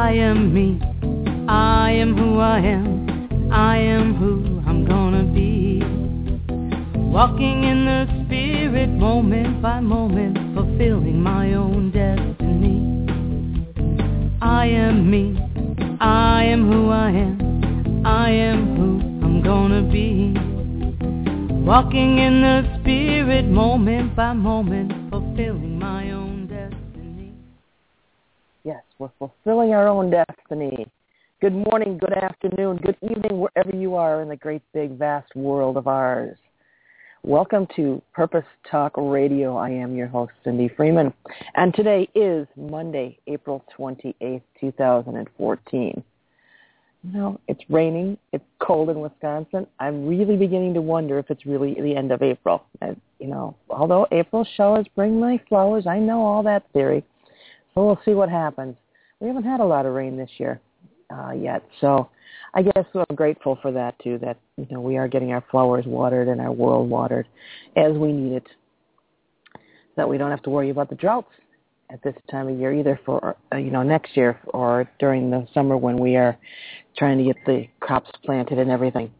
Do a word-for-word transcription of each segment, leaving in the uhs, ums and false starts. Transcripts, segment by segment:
I am me, I am who I am, I am who I'm gonna be. Walking in the spirit moment by moment, fulfilling my own destiny. I am me, I am who I am, I am who I'm gonna be. Walking in the spirit moment by moment, fulfilling my own destiny. Yes, we're fulfilling our own destiny. Good morning, good afternoon, good evening, wherever you are in the great big vast world of ours. Welcome to Purpose Talk Radio. I am your host, Cindy Freeman, and today is Monday, April twenty-eighth, twenty fourteen. You know, it's raining, it's cold in Wisconsin. I'm really beginning to wonder if it's really the end of April. And, you know, although April showers bring my flowers, I know all that theory. So we'll see what happens. We haven't had a lot of rain this year uh, yet, so I guess I'm grateful for that too, that, you know, we are getting our flowers watered and our world watered as we need it, so that we don't have to worry about the droughts at this time of year either for, uh, you know, next year or during the summer when we are trying to get the crops planted and everything.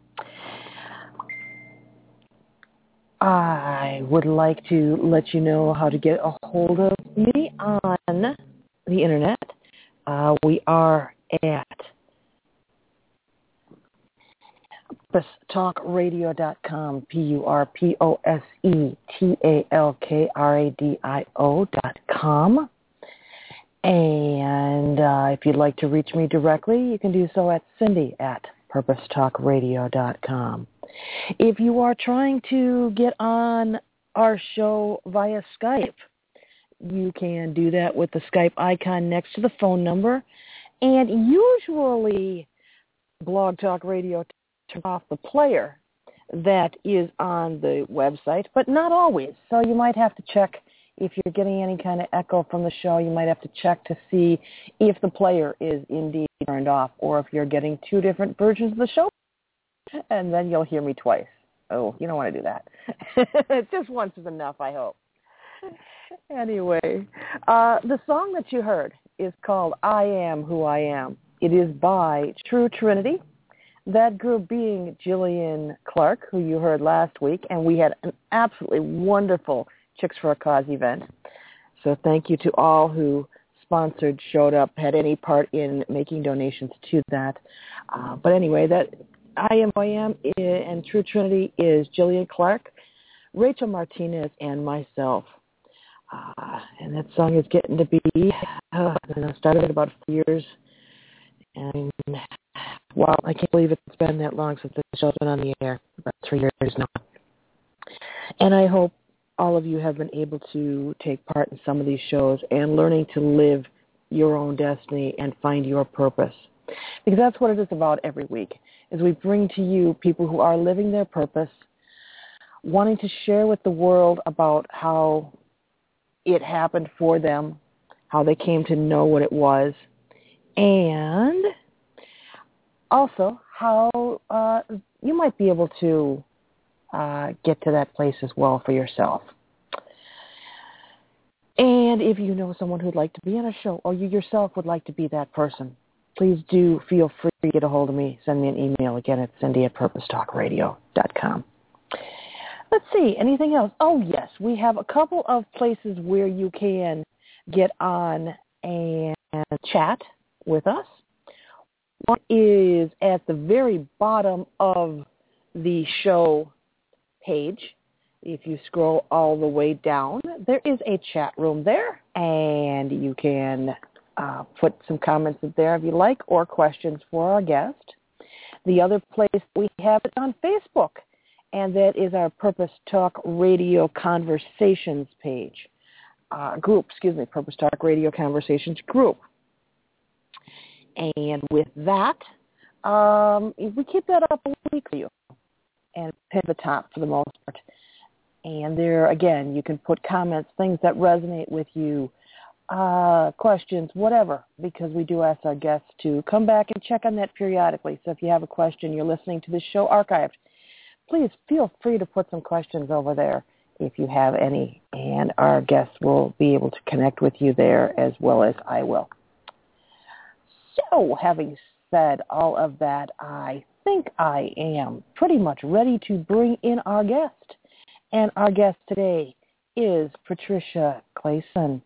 I would like to let you know how to get a hold of me on the internet. Uh, we are at purpose talk radio dot com, P U R P O S E T A L K R A D I O dot com. And uh, if you'd like to reach me directly, you can do so at Cindy at purpose talk radio dot com. If you are trying to get on our show via Skype, you can do that with the Skype icon next to the phone number. And usually Blog Talk Radio turns off the player that is on the website, but not always. So you might have to check if you're getting any kind of echo from the show. You might have to check to see if the player is indeed turned off or if you're getting two different versions of the show. And then you'll hear me twice. Oh, you don't want to do that. Just once is enough, I hope. Anyway, uh, the song that you heard is called I Am Who I Am. It is by True Trinity, that group being Jillian Clark, who you heard last week, and we had an absolutely wonderful Chicks for a Cause event. So thank you to all who sponsored, showed up, had any part in making donations to that. Uh, but anyway, that I Am Who I Am and True Trinity is Jillian Clark, Rachel Martinez, and myself. Uh, and that song is getting to be, uh, I started about four years, and wow, I can't believe it's been that long since the show's been on the air, about three years now. And I hope all of you have been able to take part in some of these shows and learning to live your own destiny and find your purpose. Because that's what it is about every week, is we bring to you people who are living their purpose, wanting to share with the world about how it happened for them, how they came to know what it was, and also how uh, you might be able to uh, get to that place as well for yourself. And if you know someone who'd like to be on a show, or you yourself would like to be that person, please do feel free to get a hold of me. Send me an email again at Cindy at purpose talk radio dot com. Let's see, anything else? Oh, yes, we have a couple of places where you can get on and chat with us. One is at the very bottom of the show page. If you scroll all the way down, there is a chat room there, and you can uh, put some comments in there if you like, or questions for our guest. The other place we have it on Facebook, and that is our Purpose Talk Radio Conversations page. Uh, group, excuse me, Purpose Talk Radio Conversations group. And with that, um, we keep that up a week for you and pin the top for the most part. And there, again, you can put comments, things that resonate with you, uh, questions, whatever, because we do ask our guests to come back and check on that periodically. So if you have a question, you're listening to this show archived, please feel free to put some questions over there if you have any, and our guests will be able to connect with you there as well as I will. So having said all of that, I think I am pretty much ready to bring in our guest. And our guest today is Patricia Clayson.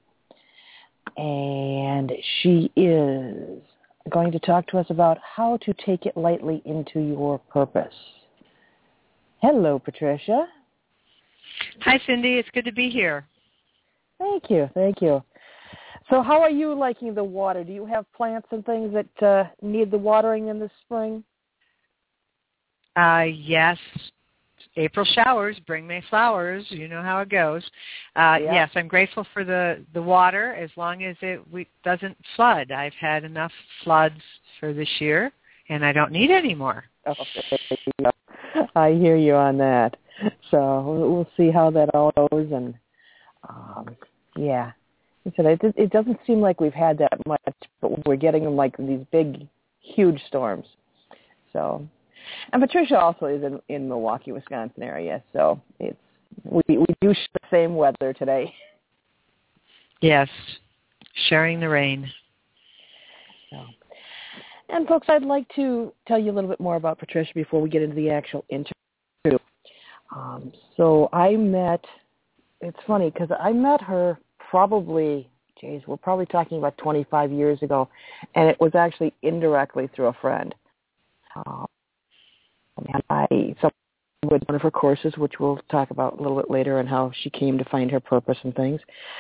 And she is going to talk to us about how to take it lightly into your purpose. Hello, Patricia. Hi, Cindy. It's good to be here. Thank you. Thank you. So how are you liking the water? Do you have plants and things that uh, need the watering in the spring? Uh, yes. April showers bring May flowers. You know how it goes. Uh, yeah. Yes, I'm grateful for the, the water as long as it we, doesn't flood. I've had enough floods for this year, and I don't need any more. Oh, I hear you on that. So we'll see how that all goes. And, um, yeah. He said, it, it doesn't seem like we've had that much, but we're getting them like these big, huge storms. So, and Patricia also is in, in Milwaukee, Wisconsin area, so it's we we do share the same weather today. Yes, sharing the rain. So, and folks, I'd like to tell you a little bit more about Patricia before we get into the actual interview. Um, so I met. It's funny because I met her. Probably, geez, we're probably talking about twenty-five years ago, and it was actually indirectly through a friend. Um, and I, so with one of her courses, which we'll talk about a little bit later, and how she came to find her purpose and things.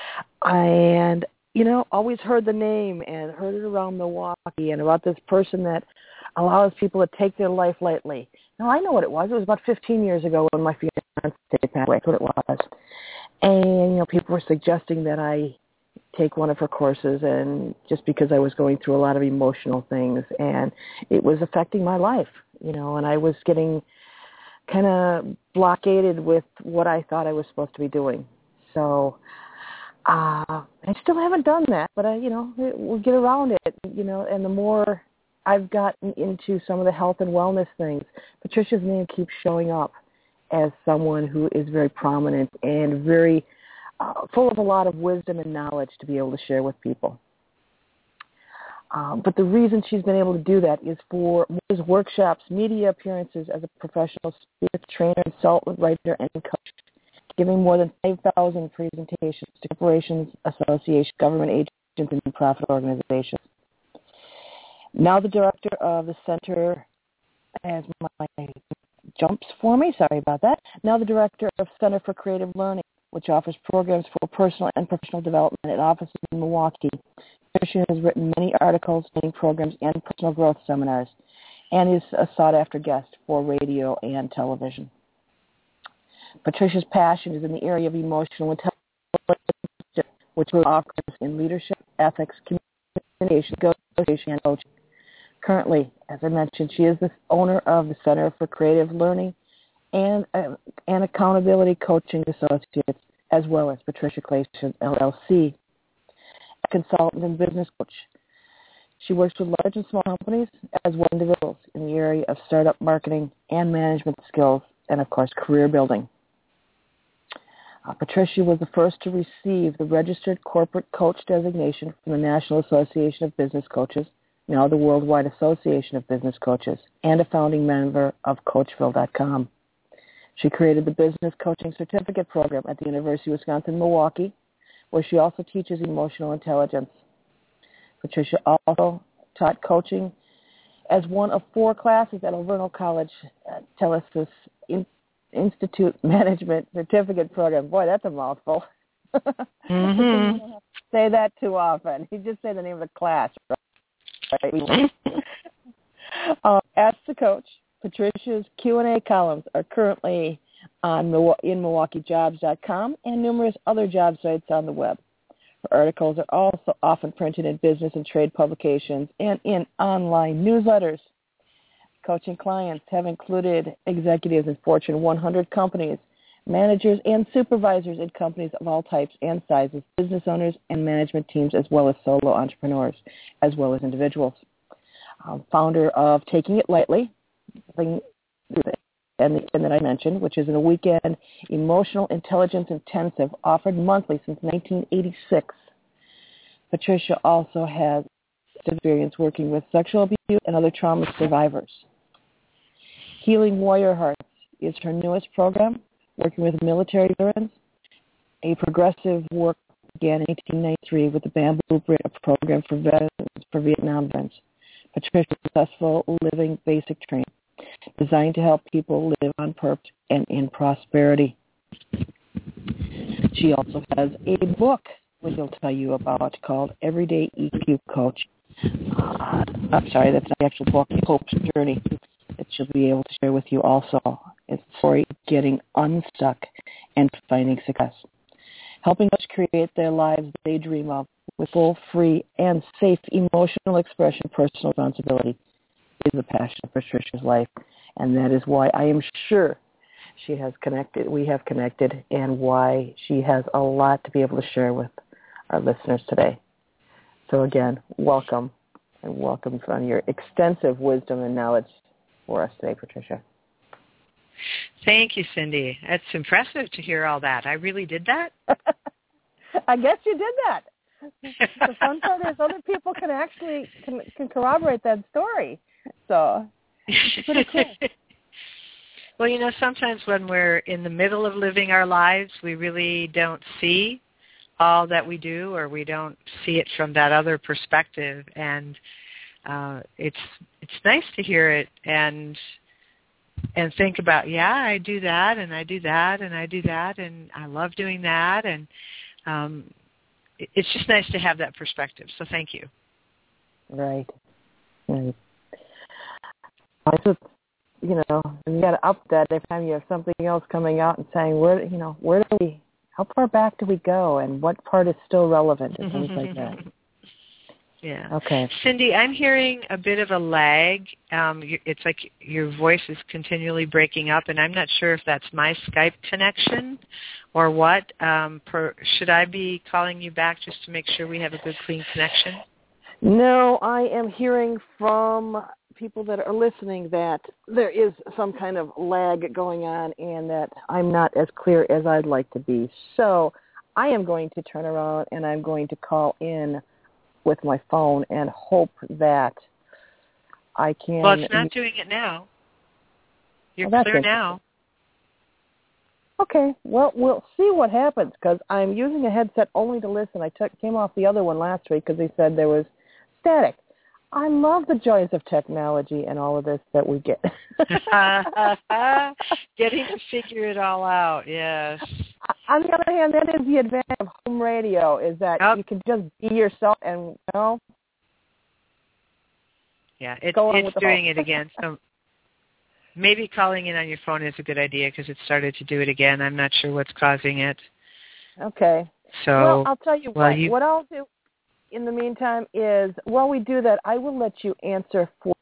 And you know, always heard the name and heard it around Milwaukee, and about this person that allows people to take their life lightly. Now I know what it was. It was about fifteen years ago when my fiance passed away. That's what it was. And, you know, people were suggesting that I take one of her courses, and just because I was going through a lot of emotional things, and it was affecting my life, you know, and I was getting kind of blockaded with what I thought I was supposed to be doing. So uh, I still haven't done that, but, I, you know, we'll get around it, you know, and the more I've gotten into some of the health and wellness things, Patricia's name keeps showing up as someone who is very prominent and very uh, full of a lot of wisdom and knowledge to be able to share with people. Um, but the reason she's been able to do that is for workshops, media appearances as a professional speaker, trainer, consultant, writer, and coach, giving more than five thousand presentations to corporations, associations, government agencies, and nonprofit organizations. Now the director of the Center, as my jumps for me, sorry about that. Now the director of Center for Creative Learning, which offers programs for personal and professional development at offices in Milwaukee. Patricia has written many articles, training programs, and personal growth seminars, and is a sought-after guest for radio and television. Patricia's passion is in the area of emotional intelligence, which offers in leadership, ethics, communication, negotiation, and coaching. Currently, as I mentioned, she is the owner of the Center for Creative Learning and uh, and Accountability Coaching Associates, as well as Patricia Clayson, L L C, a consultant and business coach. She works with large and small companies as well as individuals in the area of startup marketing and management skills and, of course, career building. Uh, Patricia was the first to receive the Registered Corporate Coach designation from the National Association of Business Coaches, now the Worldwide Association of Business Coaches, and a founding member of Coachville dot com. She created the Business Coaching Certificate Program at the University of Wisconsin-Milwaukee, where she also teaches emotional intelligence. Patricia also taught coaching as one of four classes at Alverno College uh, Telesis in, Institute Management Certificate Program. Boy, that's a mouthful. Mm-hmm. You don't have to say that too often. You just say the name of the class, right? uh, as the coach, Patricia's Q and A columns are currently on in Milwaukee Jobs dot com and numerous other job sites on the web. Her articles are also often printed in business and trade publications and in online newsletters. Coaching clients have included executives in Fortune one hundred companies, managers and supervisors in companies of all types and sizes, business owners and management teams, as well as solo entrepreneurs, as well as individuals. Um, founder of Taking It Lightly, and, and that I mentioned, which is a weekend emotional intelligence intensive offered monthly since nineteen eighty-six. Patricia also has experience working with sexual abuse and other trauma survivors. Healing Warrior Hearts is her newest program, working with military veterans. A progressive work began in eighteen ninety-three with the Bamboo Blueprint, a program for veterans for Vietnam veterans. Patricia's Successful Living Basic Training, designed to help people live on purpose and in prosperity. She also has a book, which I'll tell you about, called Everyday E Q Coach. Uh, I'm sorry, that's not the actual book, Hope's Journey, that she'll be able to share with you also. It's a story of getting unstuck and finding success, helping us create their lives they dream of with full, free, and safe emotional expression. Personal responsibility is a passion of Patricia's life, and that is why I am sure she has connected, we have connected, and why she has a lot to be able to share with our listeners today. So again, welcome, and welcome from your extensive wisdom and knowledge for us today, Patricia. Thank you, Cindy. It's impressive to hear all that. I really did that? I guess you did that. The fun part is other people can actually can, can corroborate that story. So it's pretty cool. Well, you know, sometimes when we're in the middle of living our lives, we really don't see all that we do, or we don't see it from that other perspective. And uh, it's it's nice to hear it and and think about, yeah, I do that, and I do that, and I do that, and I love doing that, and um, it's just nice to have that perspective. So thank you. Right. Right. I just, you know, you got to up that every time you have something else coming out and saying, where, you know, where do we, how far back do we go, and what part is still relevant, and things like that. Yeah. Okay. Cindy, I'm hearing a bit of a lag. Um, it's like your voice is continually breaking up, and I'm not sure if that's my Skype connection or what. Um, per, should I be calling you back just to make sure we have a good, clean connection? No, I am hearing from people that are listening that there is some kind of lag going on, and that I'm not as clear as I'd like to be. So I am going to turn around, and I'm going to call in with my phone and hope that I can... Well, it's not doing it now. You're well, clear now. Okay, well, we'll see what happens, because I'm using a headset only to listen. I took, came off the other one last week because they said there was static. I love the joys of technology and all of this that we get. Getting to figure it all out, yes. On the other hand, that is the advantage of home radio, is that yep. you can just be yourself and, you know. Yeah, it, it's doing it again. So maybe calling in on your phone is a good idea, because it started to do it again. I'm not sure what's causing it. Okay. So, well, I'll tell you well, what. You, what I'll do in the meantime is, while we do that, I will let you answer for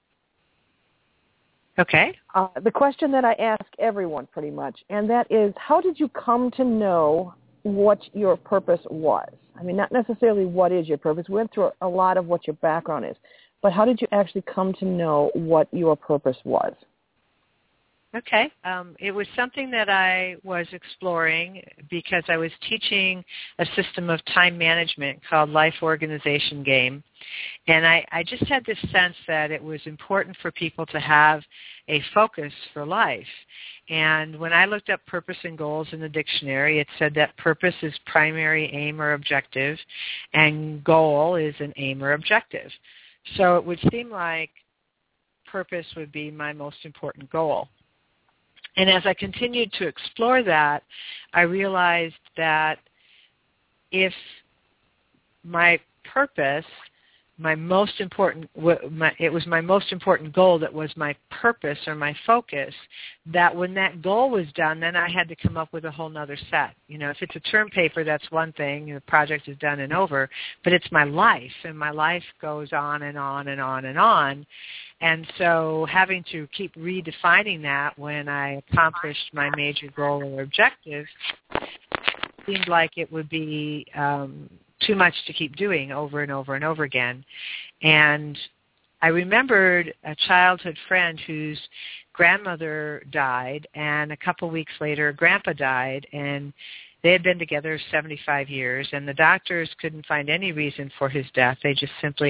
Okay. Uh, the question that I ask everyone pretty much, and that is, how did you come to know what your purpose was? I mean, not necessarily what is your purpose. We went through a lot of what your background is, but how did you actually come to know what your purpose was? Okay. Um, it was something that I was exploring because I was teaching a system of time management called Life Organization Game. And I, I just had this sense that it was important for people to have a focus for life. And when I looked up purpose and goals in the dictionary, it said that purpose is primary aim or objective, and goal is an aim or objective. So it would seem like purpose would be my most important goal. And as I continued to explore that, I realized that if my purpose, my most important, my, it was my most important goal that was my purpose or my focus, that when that goal was done, then I had to come up with a whole nother set. You know, if it's a term paper, that's one thing, the project is done and over, but it's my life, and my life goes on and on and on and on. And so having to keep redefining that when I accomplished my major goal or objective seemed like it would be um, too much to keep doing over and over and over again. And I remembered a childhood friend whose grandmother died, and a couple weeks later, Grandpa died, and they had been together seventy-five years, and the doctors couldn't find any reason for his death. They just simply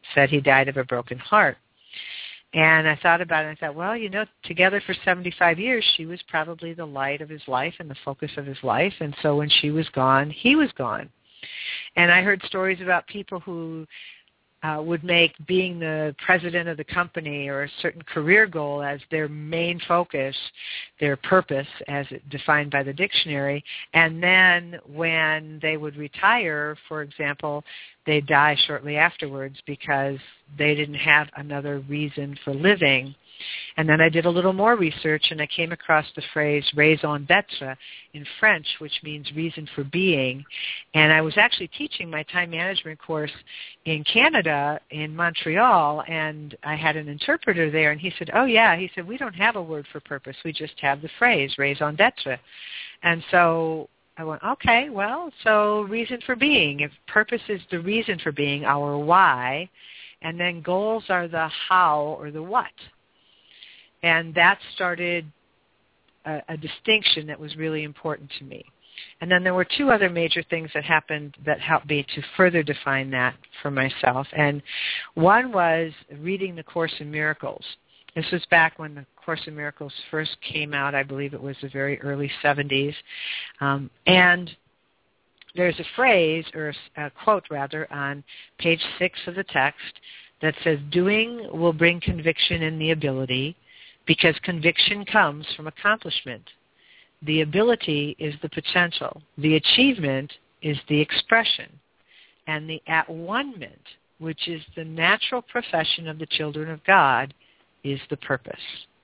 said he died of a broken heart. And I thought about it, and I thought, well, you know, together for seventy-five years, she was probably the light of his life and the focus of his life. And so when she was gone, he was gone. And I heard stories about people who uh, would make being the president of the company or a certain career goal as their main focus, their purpose as defined by the dictionary. And then when they would retire, for example, they die shortly afterwards because they didn't have another reason for living. And then I did a little more research, and I came across the phrase raison d'être in French, which means reason for being. And I was actually teaching my time management course in Canada, in Montreal, and I had an interpreter there, and he said, oh, yeah, he said, we don't have a word for purpose. We just have the phrase raison d'être. And so I went, okay, well, so reason for being. If purpose is the reason for being, our why, and then goals are the how or the what. And that started a, a distinction that was really important to me. And then there were two other major things that happened that helped me to further define that for myself. And one was reading the Course in Miracles. This was back when the Course in Miracles first came out. I believe it was the very early seventies. Um, and there's a phrase, or a quote rather, on page six of the text that says, doing will bring conviction in the ability, because conviction comes from accomplishment. The ability is the potential. The achievement is the expression. And the at-one-ment, which is the natural profession of the children of God, is the purpose.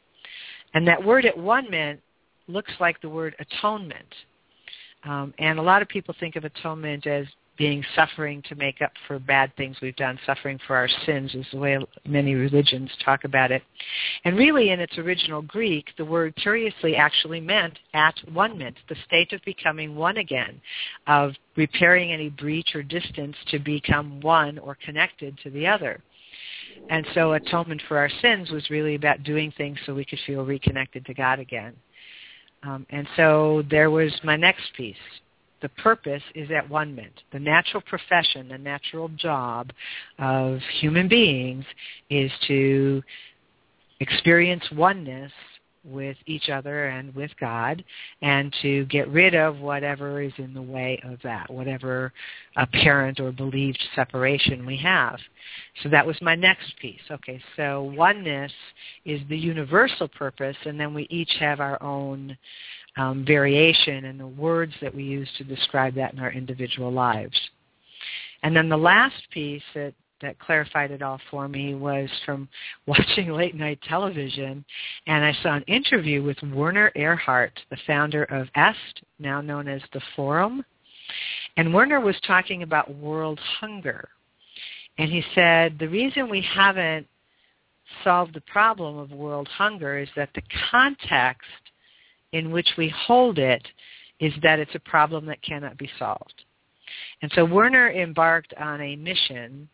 And that word at-one-ment looks like the word atonement. Um, and a lot of people think of atonement as being suffering to make up for bad things we've done. Suffering for our sins is the way many religions talk about it. And really, in its original Greek, the word curiously actually meant at-one-ment, the state of becoming one again, of repairing any breach or distance to become one or connected to the other. And so atonement for our sins was really about doing things so we could feel reconnected to God again. Um, and so there was my next piece. The purpose is at-one-ment. The natural profession, the natural job of human beings is to experience oneness with each other and with God, and to get rid of whatever is in the way of that, whatever apparent or believed separation we have. So that was my next piece. Okay, so oneness is the universal purpose, and then we each have our own um, variation in the words that we use to describe that in our individual lives. And then the last piece that that clarified it all for me was from watching late night television, and I saw an interview with Werner Erhard, the founder of E S T, now known as the Forum. And Werner was talking about world hunger. And he said, the reason we haven't solved the problem of world hunger is that the context in which we hold it is that it's a problem that cannot be solved. And so Werner embarked on a mission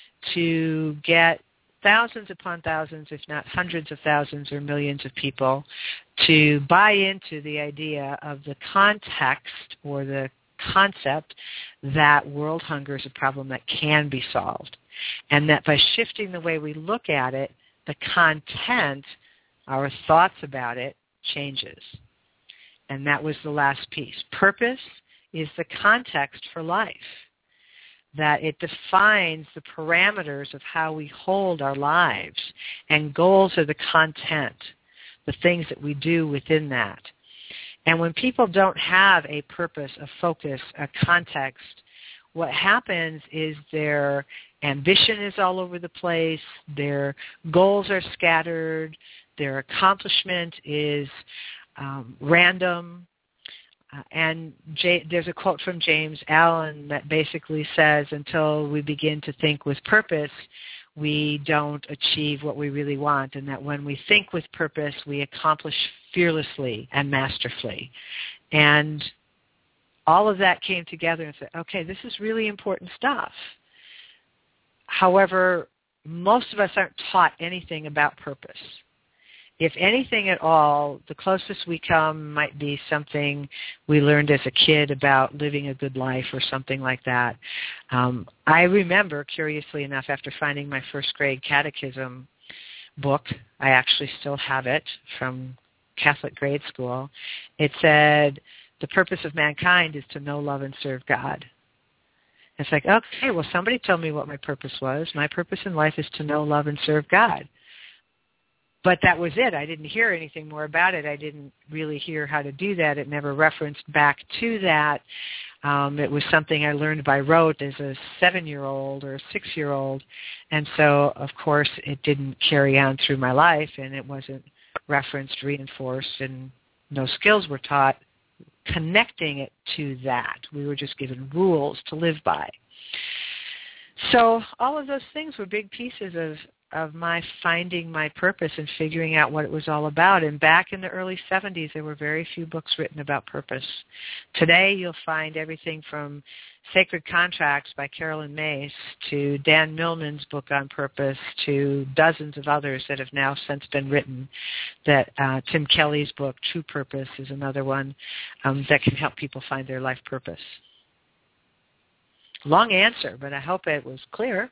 to get thousands upon thousands, if not hundreds of thousands or millions of people to buy into the idea of the context or the concept that world hunger is a problem that can be solved. And that by shifting the way we look at it, the content, our thoughts about it, changes. And that was the last piece. Purpose is the context for life. That it defines the parameters of how we hold our lives, and goals are the content, the things that we do within that. And when people don't have a purpose, a focus, a context, what happens is their ambition is all over the place, their goals are scattered, their accomplishment is um, random. Uh, and J- there's a quote from James Allen that basically says, until we begin to think with purpose, we don't achieve what we really want, and that when we think with purpose, we accomplish fearlessly and masterfully. And all of that came together and said, okay, this is really important stuff. However, most of us aren't taught anything about purpose. if anything at all, the closest we come might be something we learned as a kid about living a good life or something like that. Um, I remember, curiously enough, after finding my first grade catechism book, I actually still have it from Catholic grade school. It said, the purpose of mankind is to know, love, and serve God. It's like, okay, well, somebody told me what my purpose was. My purpose in life is to know, love, and serve God. But that was it. I didn't hear anything more about it. I didn't really hear how to do that. It never referenced back to that. Um, it was something I learned by rote as a seven-year-old or a six-year-old. And so, of course, it didn't carry on through my life, and it wasn't referenced, reinforced, and no skills were taught connecting it to that. We were just given rules to live by. So all of those things were big pieces of, of my finding my purpose and figuring out what it was all about. And back in the early seventies, there were very few books written about purpose. Today, you'll find everything from Sacred Contracts by Carolyn Myss to Dan Millman's book on purpose to dozens of others that have now since been written. That uh, Tim Kelly's book, True Purpose, is another one um, that can help people find their life purpose. Long answer, but I hope it was clear.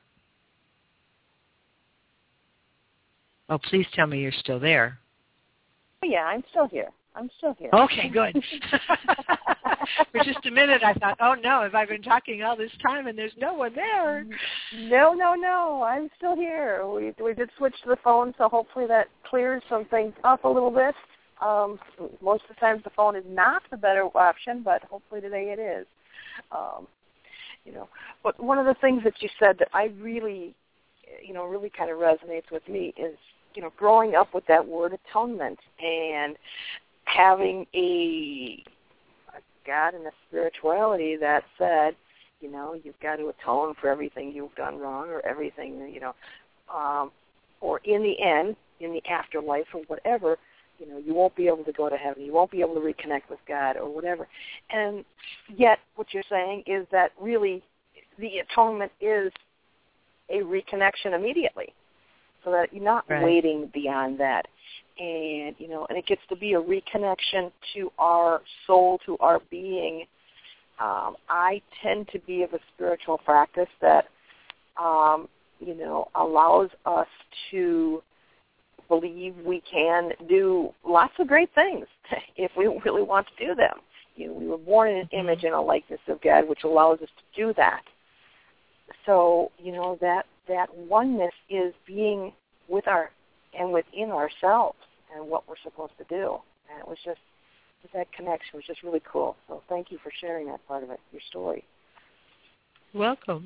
Oh, please tell me you're still there. Oh, yeah, I'm still here. I'm still here. Okay, good. For just a minute, I thought, oh, no, have I been talking all this time and there's no one there? No, no, no. I'm still here. We we did switch to the phone, so hopefully that clears some things up a little bit. Um, most of the times the phone is not the better option, but hopefully today it is. Um, you know, but one of the things that you said that I really, you know, really kind of resonates with me is, you know, growing up with that word atonement and having a, a God and a spirituality that said, you know, you've got to atone for everything you've done wrong or everything, you know, um, or in the end, in the afterlife or whatever, you know, you won't be able to go to heaven. You won't be able to reconnect with God or whatever. And yet what you're saying is that really the atonement is a reconnection immediately, so that you're not right. waiting beyond that. And, you know, and it gets to be a reconnection to our soul, to our being. Um, I tend to be of a spiritual practice that, um, you know, allows us to believe we can do lots of great things if we really want to do them. You know, we were born in an image and a likeness of God, which allows us to do that. So, you know, that that oneness is being with our and within ourselves and what we're supposed to do. And it was just, that connection was just really cool. So thank you for sharing that part of it, your story. Welcome.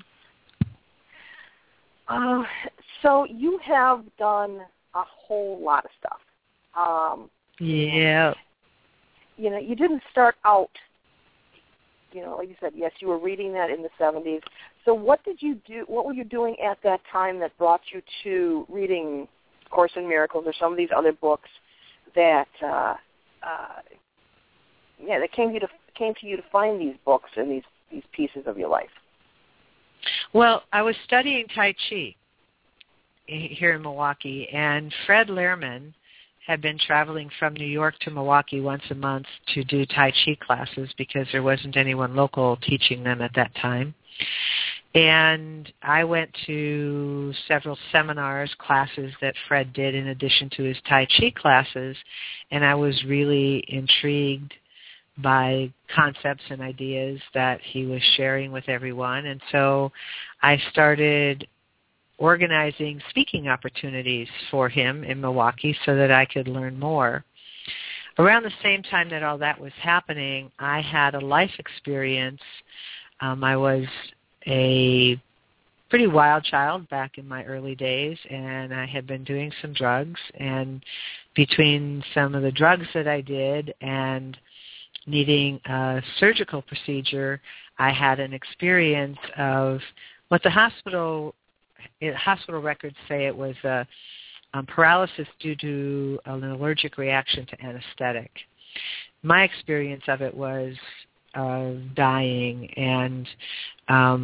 Uh, so you have done a whole lot of stuff. Um, yeah. You know, you didn't start out, you know, like you said, yes, you were reading that in the seventies. So what did you do, what were you doing at that time that brought you to reading Course in Miracles or some of these other books that, uh, uh, yeah, that came, you to, came to you to find these books and these, these pieces of your life? Well, I was studying Tai Chi here in Milwaukee, and Fred Lehrman had been traveling from New York to Milwaukee once a month to do Tai Chi classes because there wasn't anyone local teaching them at that time. And I went to several seminars, classes that Fred did in addition to his Tai Chi classes, and I was really intrigued by concepts and ideas that he was sharing with everyone. And so I started organizing speaking opportunities for him in Milwaukee so that I could learn more. Around the same time that all that was happening, I had a life experience. Um, I was a pretty wild child back in my early days, and I had been doing some drugs. And between some of the drugs that I did and needing a surgical procedure, I had an experience of what the hospital hospital records say it was a um, paralysis due to an allergic reaction to anesthetic. My experience of it was uh, dying, and um,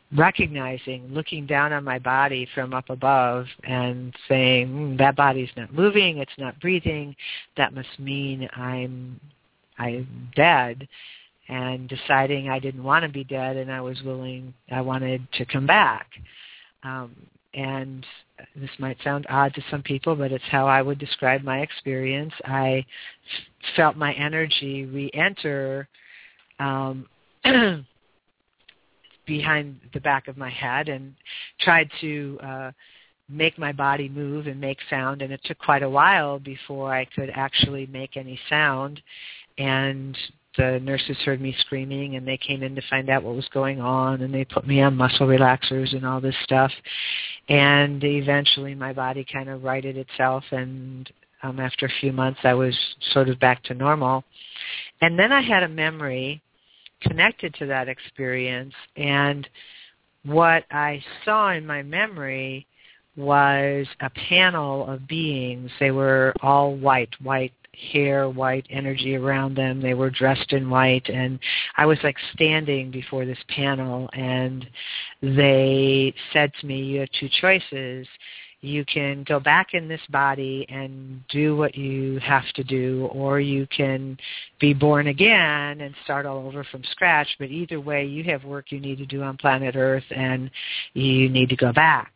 recognizing, looking down on my body from up above and saying, mm, that body's not moving, it's not breathing, that must mean I'm I'm dead, and deciding I didn't want to be dead and I was willing, I wanted to come back. Um, and this might sound odd to some people, but it's how I would describe my experience. I f- felt my energy re-enter um, behind the back of my head and tried to uh, make my body move and make sound, and it took quite a while before I could actually make any sound. And the nurses heard me screaming, and they came in to find out what was going on, and they put me on muscle relaxers and all this stuff. And eventually my body kind of righted itself, and um, after a few months I was sort of back to normal. And then I had a memory connected to that experience, and what I saw in my memory was a panel of beings. They were all white, white hair, white energy around them. They were dressed in white, and I was like standing before this panel, and they said to me, you have two choices. You can go back in this body and do what you have to do, or you can be born again and start all over from scratch. But either way, you have work you need to do on planet Earth, and you need to go back.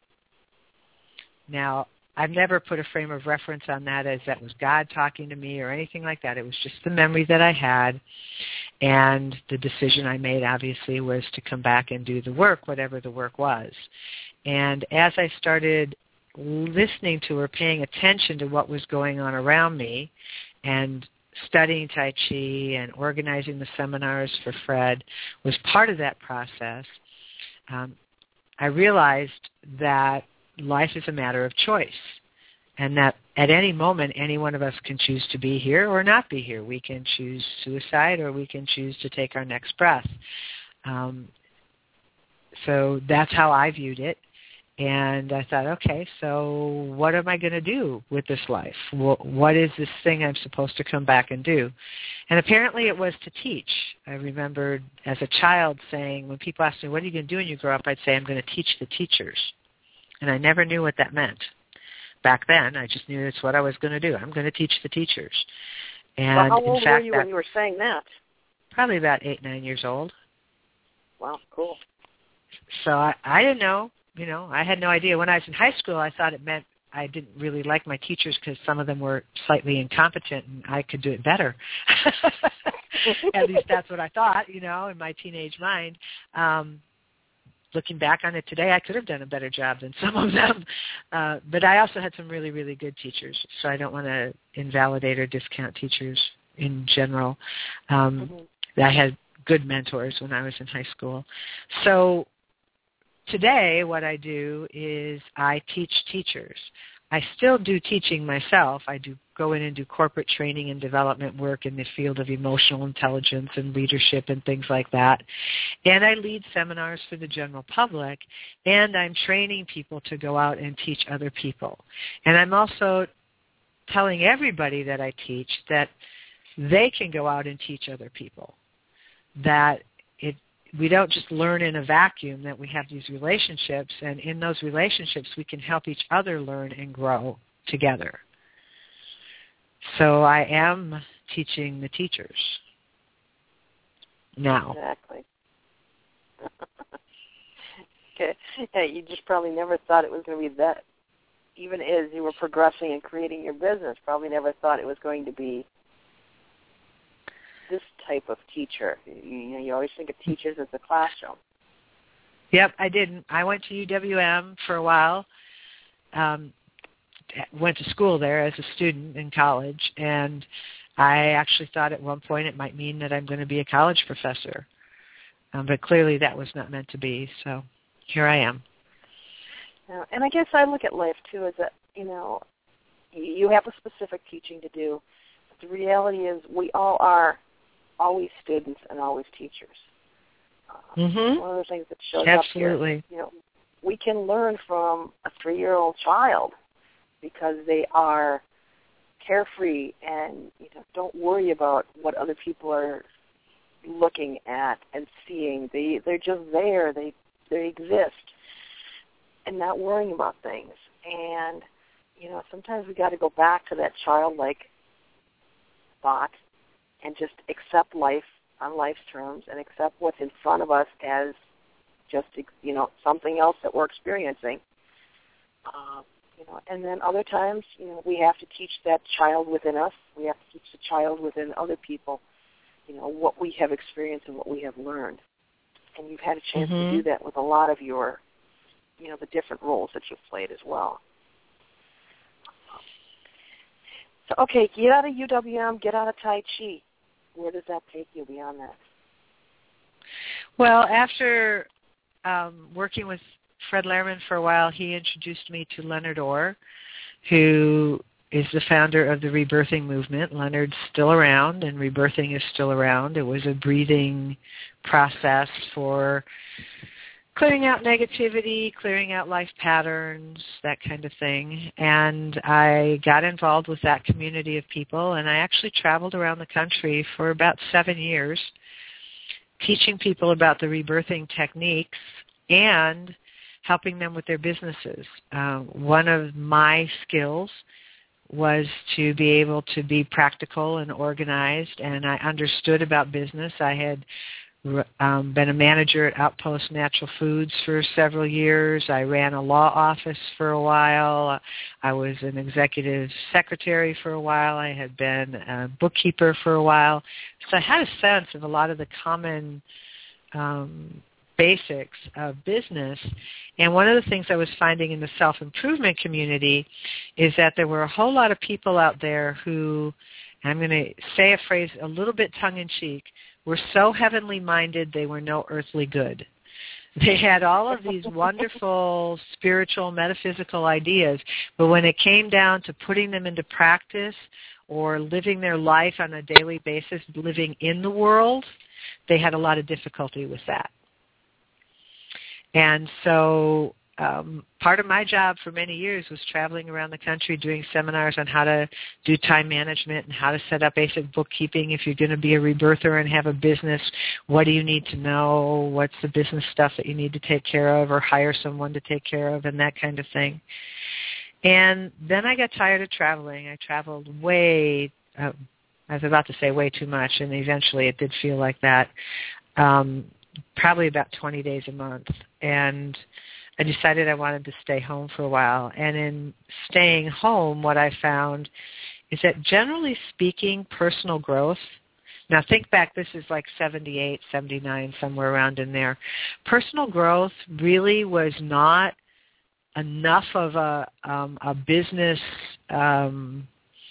Now, I've never put a frame of reference on that as that was God talking to me or anything like that. It was just the memory that I had, and the decision I made, obviously, was to come back and do the work, whatever the work was. And as I started listening to or paying attention to what was going on around me and studying Tai Chi and organizing the seminars for Fred was part of that process, um, I realized that life is a matter of choice, and that at any moment, any one of us can choose to be here or not be here. We can choose suicide, or we can choose to take our next breath. Um, so that's how I viewed it. And I thought, okay, so what am I going to do with this life? What is this thing I'm supposed to come back and do? And apparently it was to teach. I remembered as a child saying, when people asked me, what are you going to do when you grow up? I'd say, I'm going to teach the teachers. And I never knew what that meant. Back then, I just knew that's what I was going to do. I'm going to teach the teachers. And well, how old in fact, were you when you were saying that? Probably about eight, nine years old. Wow, cool. So I, I didn't know. You know, I had no idea. When I was in high school, I thought it meant I didn't really like my teachers because some of them were slightly incompetent and I could do it better. At least that's what I thought, you know, in my teenage mind. Um, looking back on it today, I could have done a better job than some of them. Uh, but I also had some really, really good teachers, so I don't want to invalidate or discount teachers in general. Um, mm-hmm. I had good mentors when I was in high school. So today, what I do is I teach teachers. I still do teaching myself. I do go in and do corporate training and development work in the field of emotional intelligence and leadership and things like that. And I lead seminars for the general public, and I'm training people to go out and teach other people. And I'm also telling everybody that I teach that they can go out and teach other people, that it we don't just learn in a vacuum, that we have these relationships, and in those relationships we can help each other learn and grow together. So I am teaching the teachers now. Exactly. Okay. Yeah, you just probably never thought it was going to be that, even as you were progressing and creating your business, probably never thought it was going to be this type of teacher. You, you know, you always think of teachers as the classroom. Yep, I didn't. I went to U W M for a while. Um, went to school there as a student in college, and I actually thought at one point it might mean that I'm going to be a college professor. Um, but clearly that was not meant to be, so here I am. Yeah, and I guess I look at life, too, as that, you know, you have a specific teaching to do. But the reality is we all are always students and always teachers. Uh, mm-hmm. One of the things that shows Absolutely. up here, you know, we can learn from a three-year-old child because they are carefree and, you know, don't worry about what other people are looking at and seeing. They they're just there. They they exist, and not worrying about things. And, you know, sometimes we got to go back to that childlike thought and just accept life on life's terms and accept what's in front of us as just, you know, something else that we're experiencing. Uh, you know, and then other times, you know, we have to teach that child within us. We have to teach the child within other people, you know, what we have experienced and what we have learned. And you've had a chance mm-hmm. to do that with a lot of your, you know, the different roles that you've played as well. So, okay, get out of U W M, get out of Tai Chi. Where does that take you beyond that? Well, after um, working with Fred Lehrman for a while, he introduced me to Leonard Orr, who is the founder of the rebirthing movement. Leonard's still around, and rebirthing is still around. It was a breathing process for clearing out negativity, clearing out life patterns, that kind of thing. And I got involved with that community of people, and I actually traveled around the country for about seven years teaching people about the rebirthing techniques and helping them with their businesses. Uh, one of my skills was to be able to be practical and organized, and I understood about business. I had um, been a manager at Outpost Natural Foods for several years. I ran a law office for a while. I was an executive secretary for a while. I had been a bookkeeper for a while. So I had a sense of a lot of the common um, basics of business. And one of the things I was finding in the self-improvement community is that there were a whole lot of people out there who, I'm going to say a phrase a little bit tongue-in-cheek, were so heavenly minded they were no earthly good. They had all of these wonderful spiritual, metaphysical ideas, but when it came down to putting them into practice or living their life on a daily basis, living in the world, they had a lot of difficulty with that. And so um, part of my job for many years was traveling around the country doing seminars on how to do time management and how to set up basic bookkeeping. If you're going to be a rebirther and have a business, what do you need to know? What's the business stuff that you need to take care of or hire someone to take care of and that kind of thing. And then I got tired of traveling. I traveled way, uh, I was about to say way too much, and eventually it did feel like that. Um, probably about twenty days a month. And I decided I wanted to stay home for a while. And in staying home, what I found is that generally speaking, personal growth, now think back, this is like seventy-eight, seventy-nine, somewhere around in there. Personal growth really was not enough of a, um, a business um,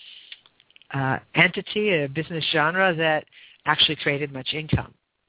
uh, entity, a business genre that actually created much income.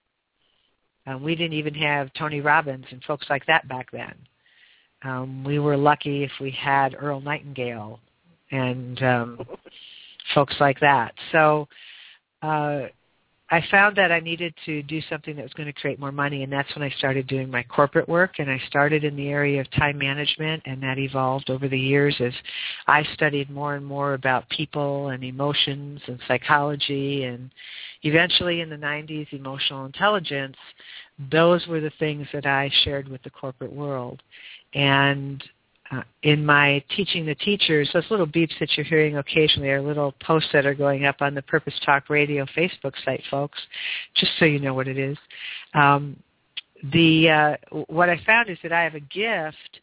Uh, we didn't even have Tony Robbins and folks like that back then. Um, we were lucky if we had Earl Nightingale and um, folks like that. So uh, I found that I needed to do something that was going to create more money, and that's when I started doing my corporate work, and I started in the area of time management, and that evolved over the years as I studied more and more about people and emotions and psychology, and eventually in the nineties, emotional intelligence. Those were the things that I shared with the corporate world. And uh, in my teaching the teachers, those little beeps that you're hearing occasionally are little posts that are going up on the Purpose Talk Radio Facebook site, folks, just so you know what it is. Um, the uh, what I found is that I have a gift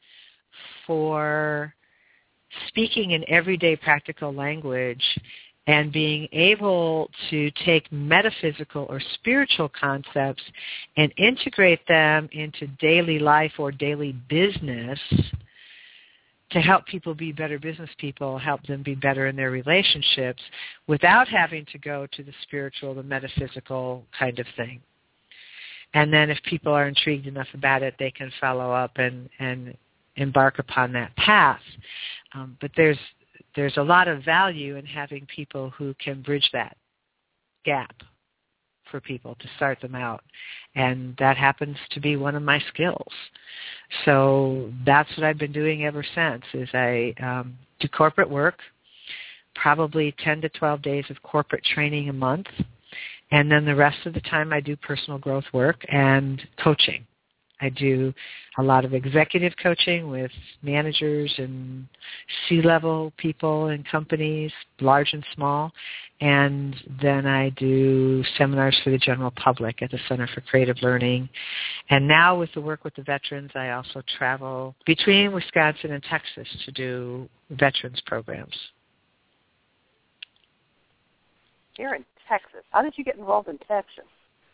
for speaking in everyday practical language and being able to take metaphysical or spiritual concepts and integrate them into daily life or daily business to help people be better business people, help them be better in their relationships without having to go to the spiritual, the metaphysical kind of thing. And then if people are intrigued enough about it, they can follow up and, and embark upon that path. Um, but there's There's a lot of value in having people who can bridge that gap for people to start them out. And that happens to be one of my skills. So that's what I've been doing ever since, is I um, do corporate work, probably ten to twelve days of corporate training a month. And then the rest of the time I do personal growth work and coaching. I do a lot of executive coaching with managers and C-level people in companies, large and small. And then I do seminars for the general public at the Center for Creative Learning. And now with the work with the veterans, I also travel between Wisconsin and Texas to do veterans programs. Here in Texas. How did you get involved in Texas?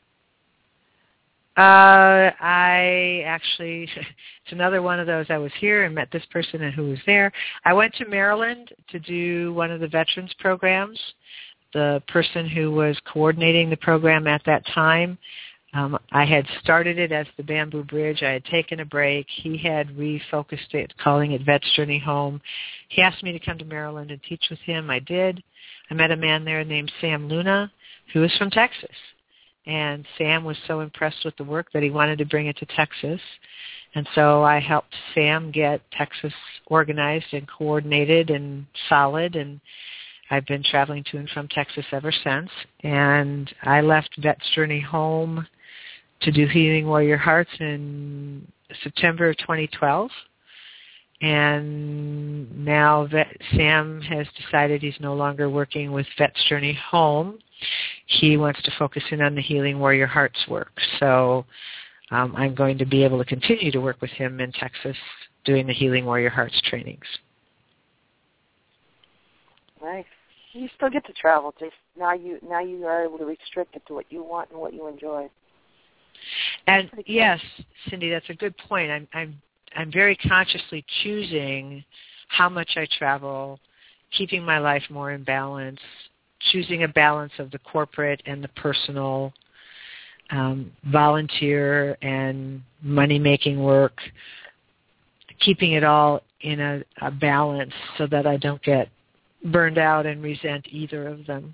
Uh, I actually, it's another one of those. I was here and met this person and who was there. I went to Maryland to do one of the veterans programs. The person who was coordinating the program at that time, um, I had started it as the Bamboo Bridge. I had taken a break. He had refocused it, calling it Vet's Journey Home. He asked me to come to Maryland and teach with him. I did. I met a man there named Sam Luna, who is from Texas. And Sam was so impressed with the work that he wanted to bring it to Texas. And so I helped Sam get Texas organized and coordinated and solid. And I've been traveling to and from Texas ever since. And I left Vet's Journey Home to do Healing Warrior Hearts in September of twenty twelve. And now Vet, Sam has decided he's no longer working with Vet's Journey Home. He wants to focus in on the Healing Warrior Hearts work. So um, I'm going to be able to continue to work with him in Texas doing the Healing Warrior Hearts trainings. Nice. You still get to travel. Just now you now you are able to restrict it to what you want and what you enjoy. And yes, Cindy, that's a good point. I'm I'm I'm very consciously choosing how much I travel, keeping my life more in balance, choosing a balance of the corporate and the personal, um, volunteer and money-making work, keeping it all in a, a balance so that I don't get burned out and resent either of them.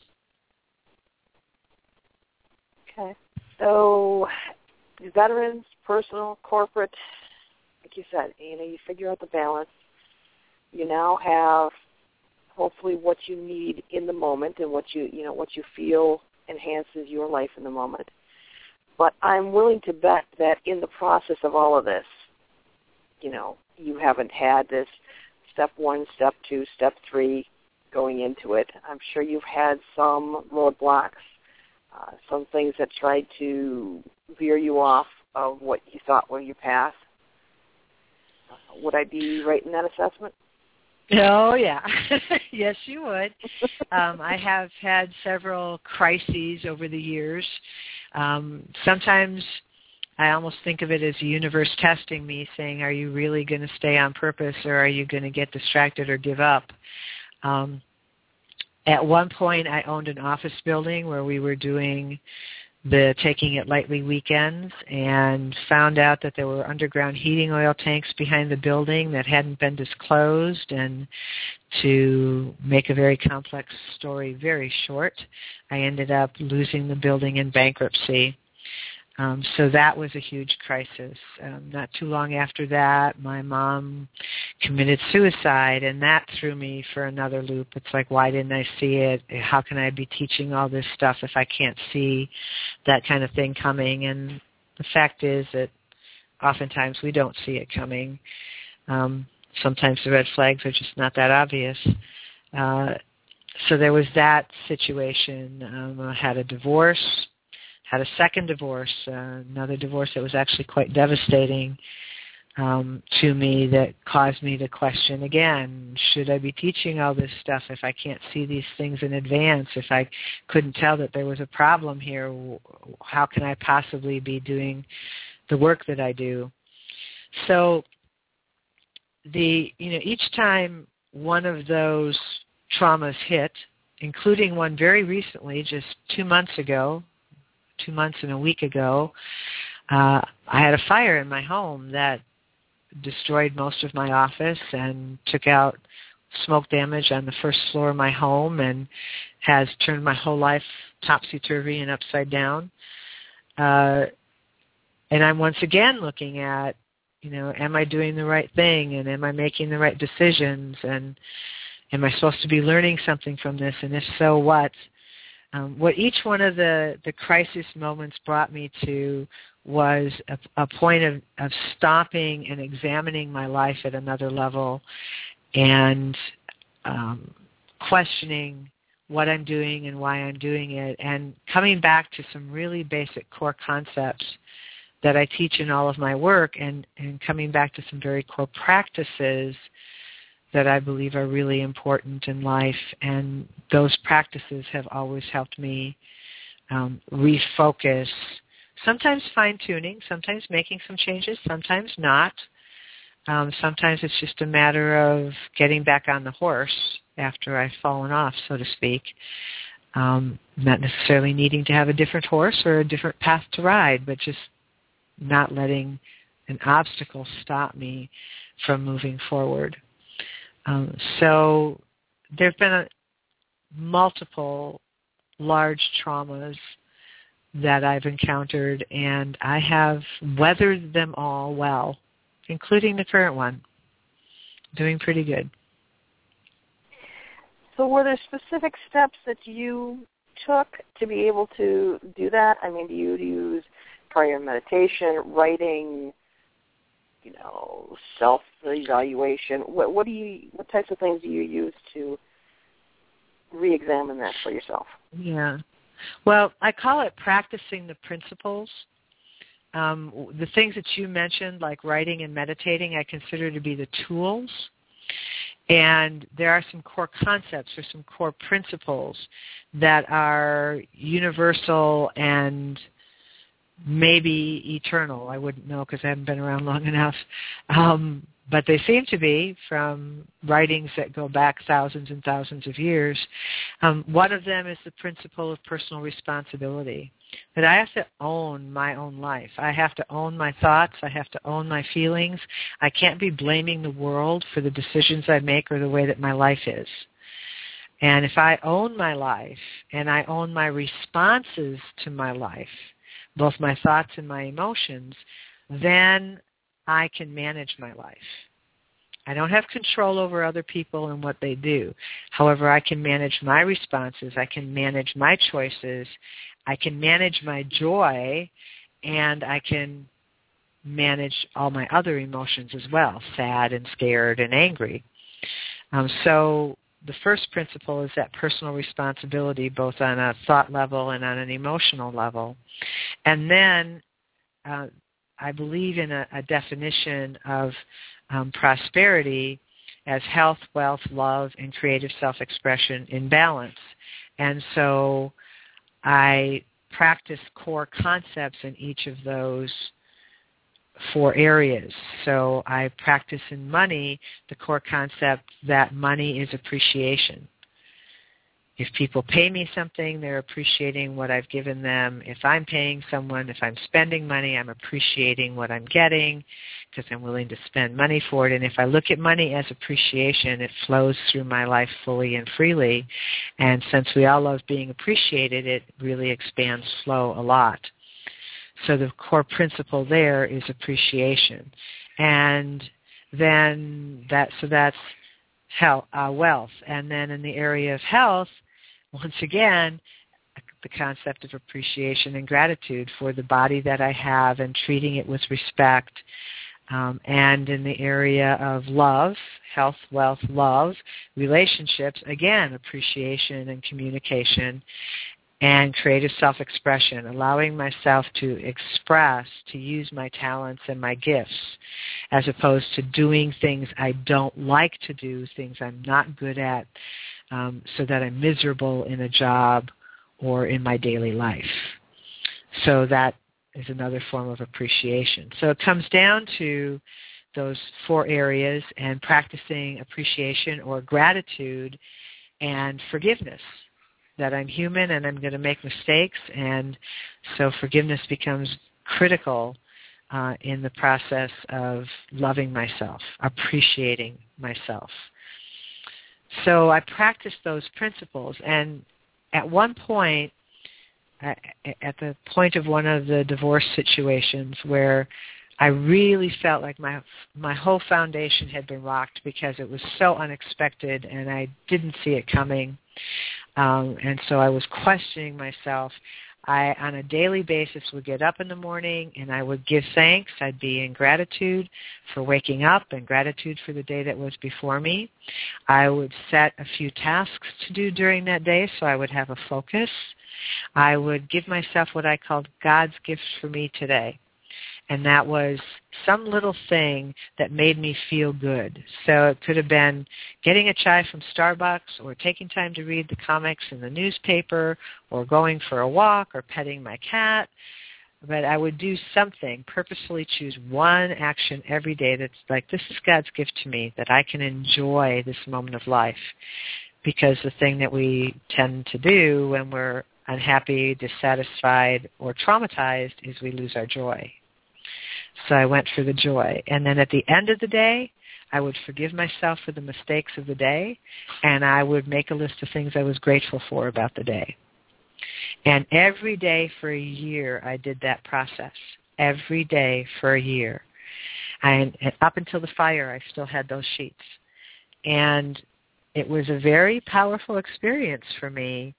Okay. So veterans, personal, corporate, like you said, you know, you figure out the balance. You now have hopefully what you need in the moment and what you, you know, what you feel enhances your life in the moment. But I'm willing to bet that in the process of all of this, you know, you haven't had this step one, step two, step three going into it. I'm sure you've had some roadblocks, uh, some things that tried to veer you off of what you thought were your path. Uh, would I be right in that assessment? Oh, yeah. Yes, you would. Um, I have had several crises over the years. Um, sometimes I almost think of it as the universe testing me, saying, are you really going to stay on purpose or are you going to get distracted or give up? Um, at one point, I owned an office building where we were doing the Taking It Lightly weekends and found out that there were underground heating oil tanks behind the building that hadn't been disclosed. And to make a very complex story very short, I ended up losing the building in bankruptcy. Um, so that was a huge crisis. Um, not too long after that, my mom committed suicide, and that threw me for another loop. It's like, why didn't I see it? How can I be teaching all this stuff if I can't see that kind of thing coming? And the fact is that oftentimes we don't see it coming. Um, sometimes the red flags are just not that obvious. Uh, so there was that situation. Um, I had a divorce. Had a second divorce, uh, another divorce that was actually quite devastating um, to me, that caused me to question again, should I be teaching all this stuff if I can't see these things in advance? If I couldn't tell that there was a problem here, how can I possibly be doing the work that I do? So the you know each time one of those traumas hit, including one very recently, just two months ago, two months and a week ago, uh, I had a fire in my home that destroyed most of my office and took out smoke damage on the first floor of my home and has turned my whole life topsy-turvy and upside down. Uh, and I'm once again looking at, you know, am I doing the right thing, and am I making the right decisions, and am I supposed to be learning something from this, and if so, what? Um, what each one of the, the crisis moments brought me to was a, a point of, of stopping and examining my life at another level and um, questioning what I'm doing and why I'm doing it, and coming back to some really basic core concepts that I teach in all of my work, and, and coming back to some very core practices that I believe are really important in life. And those practices have always helped me um, refocus, sometimes fine-tuning, sometimes making some changes, sometimes not. Um, sometimes it's just a matter of getting back on the horse after I've fallen off, so to speak. Um, not necessarily needing to have a different horse or a different path to ride, but just not letting an obstacle stop me from moving forward. Um, so there have been a, multiple large traumas that I've encountered, and I have weathered them all well, including the current one. Doing pretty good. So were there specific steps that you took to be able to do that? I mean, do you use prayer, meditation, writing, you know, self-evaluation? What, what do you? What types of things do you use to re-examine that for yourself? Yeah. Well, I call it practicing the principles. Um, the things that you mentioned, like writing and meditating, I consider to be the tools. And there are some core concepts or some core principles that are universal and maybe eternal. I wouldn't know because I haven't been around long enough. Um, but they seem to be from writings that go back thousands and thousands of years. Um, one of them is the principle of personal responsibility, that I have to own my own life. I have to own my thoughts. I have to own my feelings. I can't be blaming the world for the decisions I make or the way that my life is. And if I own my life and I own my responses to my life, both my thoughts and my emotions, then I can manage my life. I don't have control over other people and what they do. However, I can manage my responses. I can manage my choices. I can manage my joy, and I can manage all my other emotions as well, sad and scared and angry. Um, so the first principle is that personal responsibility, both on a thought level and on an emotional level. And then uh, I believe in a, a definition of um, prosperity as health, wealth, love, and creative self-expression in balance. And so I practice core concepts in each of those four areas. So I practice in money the core concept that money is appreciation. If people pay me something, they're appreciating what I've given them. If I'm paying someone, if I'm spending money, I'm appreciating what I'm getting because I'm willing to spend money for it. And if I look at money as appreciation, it flows through my life fully and freely. And since we all love being appreciated, it really expands flow a lot. So the core principle there is appreciation. And then that, so that's health, uh, wealth. And then in the area of health, once again, the concept of appreciation and gratitude for the body that I have and treating it with respect. Um, and in the area of love, health, wealth, love, relationships, again, appreciation and communication and creative self-expression, allowing myself to express, to use my talents and my gifts, as opposed to doing things I don't like to do, things I'm not good at, um, so that I'm miserable in a job or in my daily life. So that is another form of appreciation. So it comes down to those four areas and practicing appreciation or gratitude and forgiveness. That I'm human and I'm going to make mistakes, and so forgiveness becomes critical uh, in the process of loving myself, appreciating myself. So I practiced those principles, and at one point, at the point of one of the divorce situations where I really felt like my my whole foundation had been rocked because it was so unexpected and I didn't see it coming, Um, and so I was questioning myself. I, on a daily basis, would get up in the morning and I would give thanks. I'd be in gratitude for waking up and gratitude for the day that was before me. I would set a few tasks to do during that day so I would have a focus. I would give myself what I called God's gift for me today. And that was some little thing that made me feel good. So it could have been getting a chai from Starbucks or taking time to read the comics in the newspaper or going for a walk or petting my cat. But I would do something, purposefully choose one action every day that's like, this is God's gift to me, that I can enjoy this moment of life. Because the thing that we tend to do when we're unhappy, dissatisfied, or traumatized is we lose our joy. So I went for the joy. And then at the end of the day, I would forgive myself for the mistakes of the day, and I would make a list of things I was grateful for about the day. And every day for a year, I did that process. Every day for a year. And up until the fire, I still had those sheets. And it was a very powerful experience for me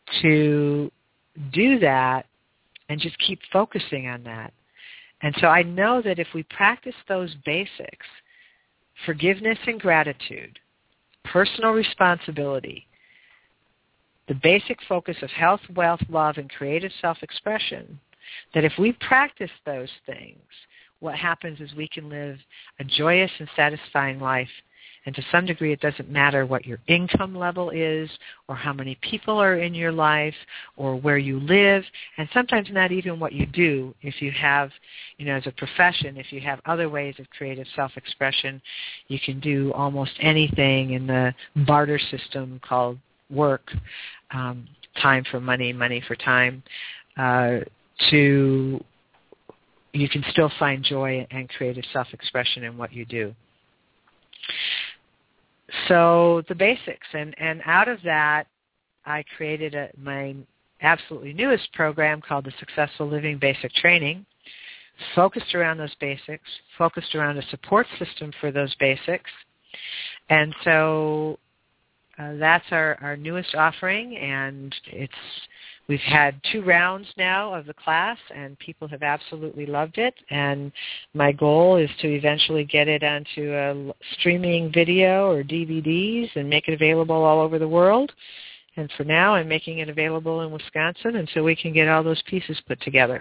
to do that and just keep focusing on that. And so I know that if we practice those basics, forgiveness and gratitude, personal responsibility, the basic focus of health, wealth, love, and creative self-expression, that if we practice those things, what happens is we can live a joyous and satisfying life. And to some degree, it doesn't matter what your income level is or how many people are in your life or where you live, and sometimes not even what you do. If you have, you know, as a profession, if you have other ways of creative self-expression, you can do almost anything in the barter system called work, um, time for money, money for time, uh, to you can still find joy and creative self-expression in what you do. So the basics, and, and out of that, I created a, my absolutely newest program called the Successful Living Basic Training, focused around those basics, focused around a support system for those basics. And so uh, that's our, our newest offering, and it's we've had two rounds now of the class, and people have absolutely loved it. And my goal is to eventually get it onto a streaming video or D V Ds and make it available all over the world. And for now, I'm making it available in Wisconsin until we can get all those pieces put together.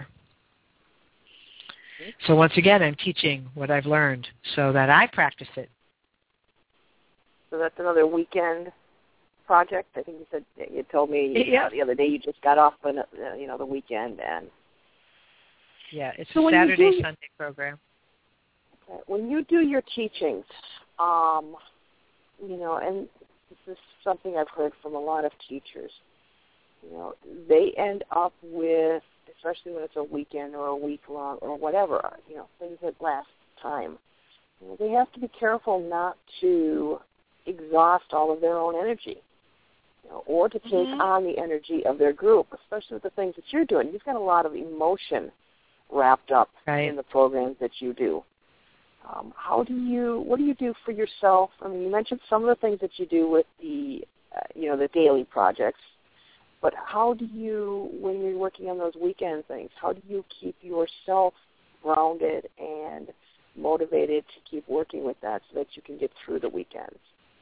So once again, I'm teaching what I've learned so that I practice it. So that's another weekend project. I think you said you told me yeah. uh, the other day you just got off on uh, you know the weekend and yeah, it's so a Saturday do, Sunday program. Okay. When you do your teachings, um, you know, and this is something I've heard from a lot of teachers. You know, they end up with, especially when it's a weekend or a week long or whatever, you know, things that last time. You know, they have to be careful not to exhaust all of their own energy. You know, or to take mm-hmm. on the energy of their group, especially with the things that you're doing. You've got a lot of emotion wrapped up right. in the programs that you do. Um, how do you, what do you do for yourself? I mean, you mentioned some of the things that you do with the, uh, you know, the daily projects, but how do you, when you're working on those weekend things, how do you keep yourself grounded and motivated to keep working with that so that you can get through the weekends?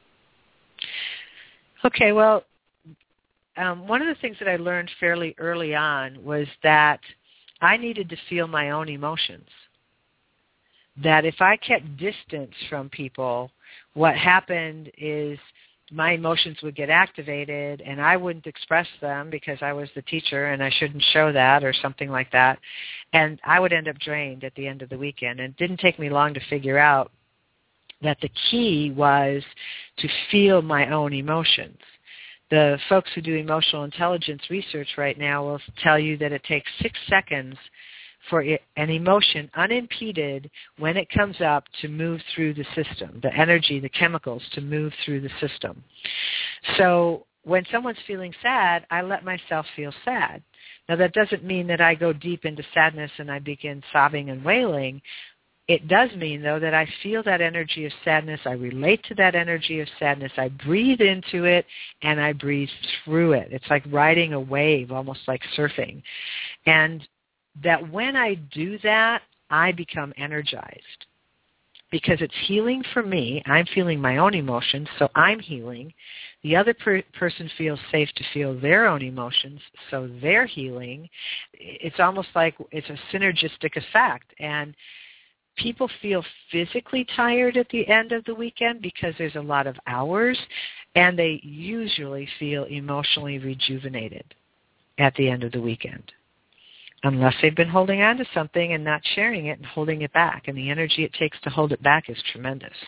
Okay, well, um, one of the things that I learned fairly early on was that I needed to feel my own emotions. That if I kept distance from people, what happened is my emotions would get activated and I wouldn't express them because I was the teacher and I shouldn't show that or something like that. And I would end up drained at the end of the weekend. And it didn't take me long to figure out that the key was to feel my own emotions. The folks who do emotional intelligence research right now will tell you that it takes six seconds for it, an emotion unimpeded when it comes up to move through the system, the energy, the chemicals to move through the system. So when someone's feeling sad, I let myself feel sad. Now that doesn't mean that I go deep into sadness and I begin sobbing and wailing, It does mean, though, that I feel that energy of sadness. I relate to that energy of sadness. I breathe into it, and I breathe through it. It's like riding a wave, almost like surfing. And that when I do that, I become energized because it's healing for me. I'm feeling my own emotions, so I'm healing. The other per- person feels safe to feel their own emotions, so they're healing. It's almost like it's a synergistic effect. And people feel physically tired at the end of the weekend because there's a lot of hours, and they usually feel emotionally rejuvenated at the end of the weekend, unless they've been holding on to something and not sharing it and holding it back. And the energy it takes to hold it back is tremendous.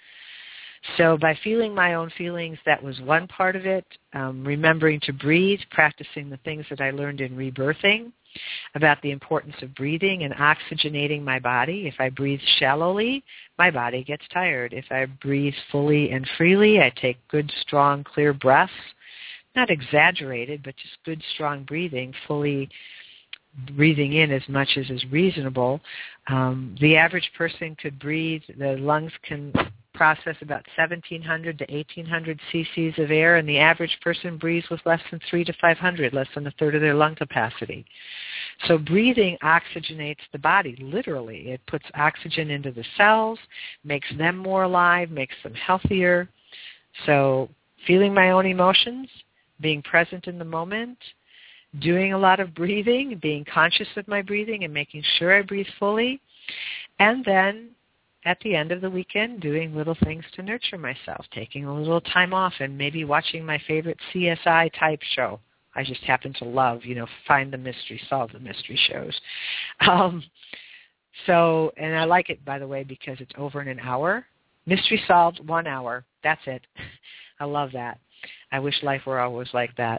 So by feeling my own feelings, that was one part of it. Um, remembering to breathe, practicing the things that I learned in rebirthing about the importance of breathing and oxygenating my body. If I breathe shallowly, my body gets tired. If I breathe fully and freely, I take good, strong, clear breaths, not exaggerated, but just good, strong breathing, fully breathing in as much as is reasonable. Um, the average person could breathe, the lungs can process about seventeen hundred to eighteen hundred cc's of air, and the average person breathes with less than three to five hundred, less than a third of their lung capacity. So breathing oxygenates the body, literally. It puts oxygen into the cells, makes them more alive, makes them healthier. So feeling my own emotions, being present in the moment, doing a lot of breathing, being conscious of my breathing and making sure I breathe fully, and then at the end of the weekend, doing little things to nurture myself, taking a little time off and maybe watching my favorite C S I type show. I just happen to love, you know, find the mystery, solve the mystery shows. Um, so, and I like it, by the way, because it's over in an hour. Mystery solved, one hour. That's it. I love that. I wish life were always like that.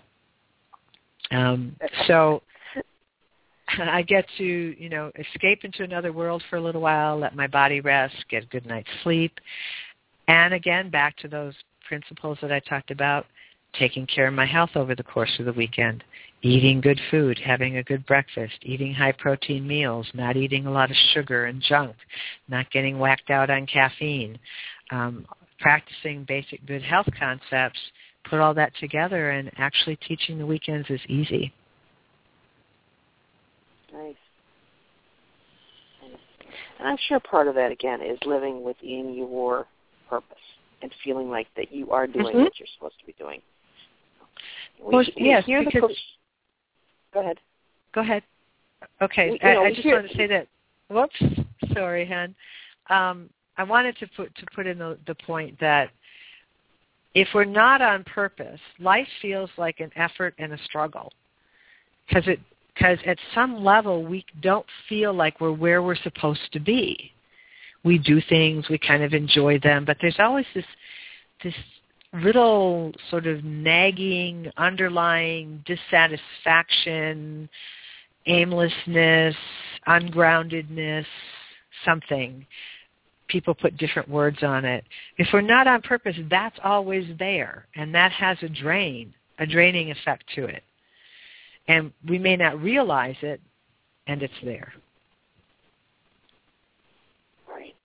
Um, so I get to, you know, escape into another world for a little while, let my body rest, get a good night's sleep. And again, back to those principles that I talked about, taking care of my health over the course of the weekend, eating good food, having a good breakfast, eating high-protein meals, not eating a lot of sugar and junk, not getting whacked out on caffeine, um, practicing basic good health concepts, put all that together, and actually teaching the weekends is easy. Nice. Nice. And I'm sure part of that, again, is living within your purpose and feeling like that you are doing mm-hmm. what you're supposed to be doing. We, well, we yes, hear because... the coach... Go ahead. Go ahead. Okay. We, I, know, I just hear... wanted to say that... Whoops. Sorry, Hen. Um, I wanted to put to put in the, the point that if we're not on purpose, life feels like an effort and a struggle because it because at some level we don't feel like we're where we're supposed to be. We do things, we kind of enjoy them, but there's always this this little sort of nagging, underlying dissatisfaction, aimlessness, ungroundedness, something. People put different words on it. If we're not on purpose, that's always there, and that has a drain, a draining effect to it. And we may not realize it, and it's there. Right.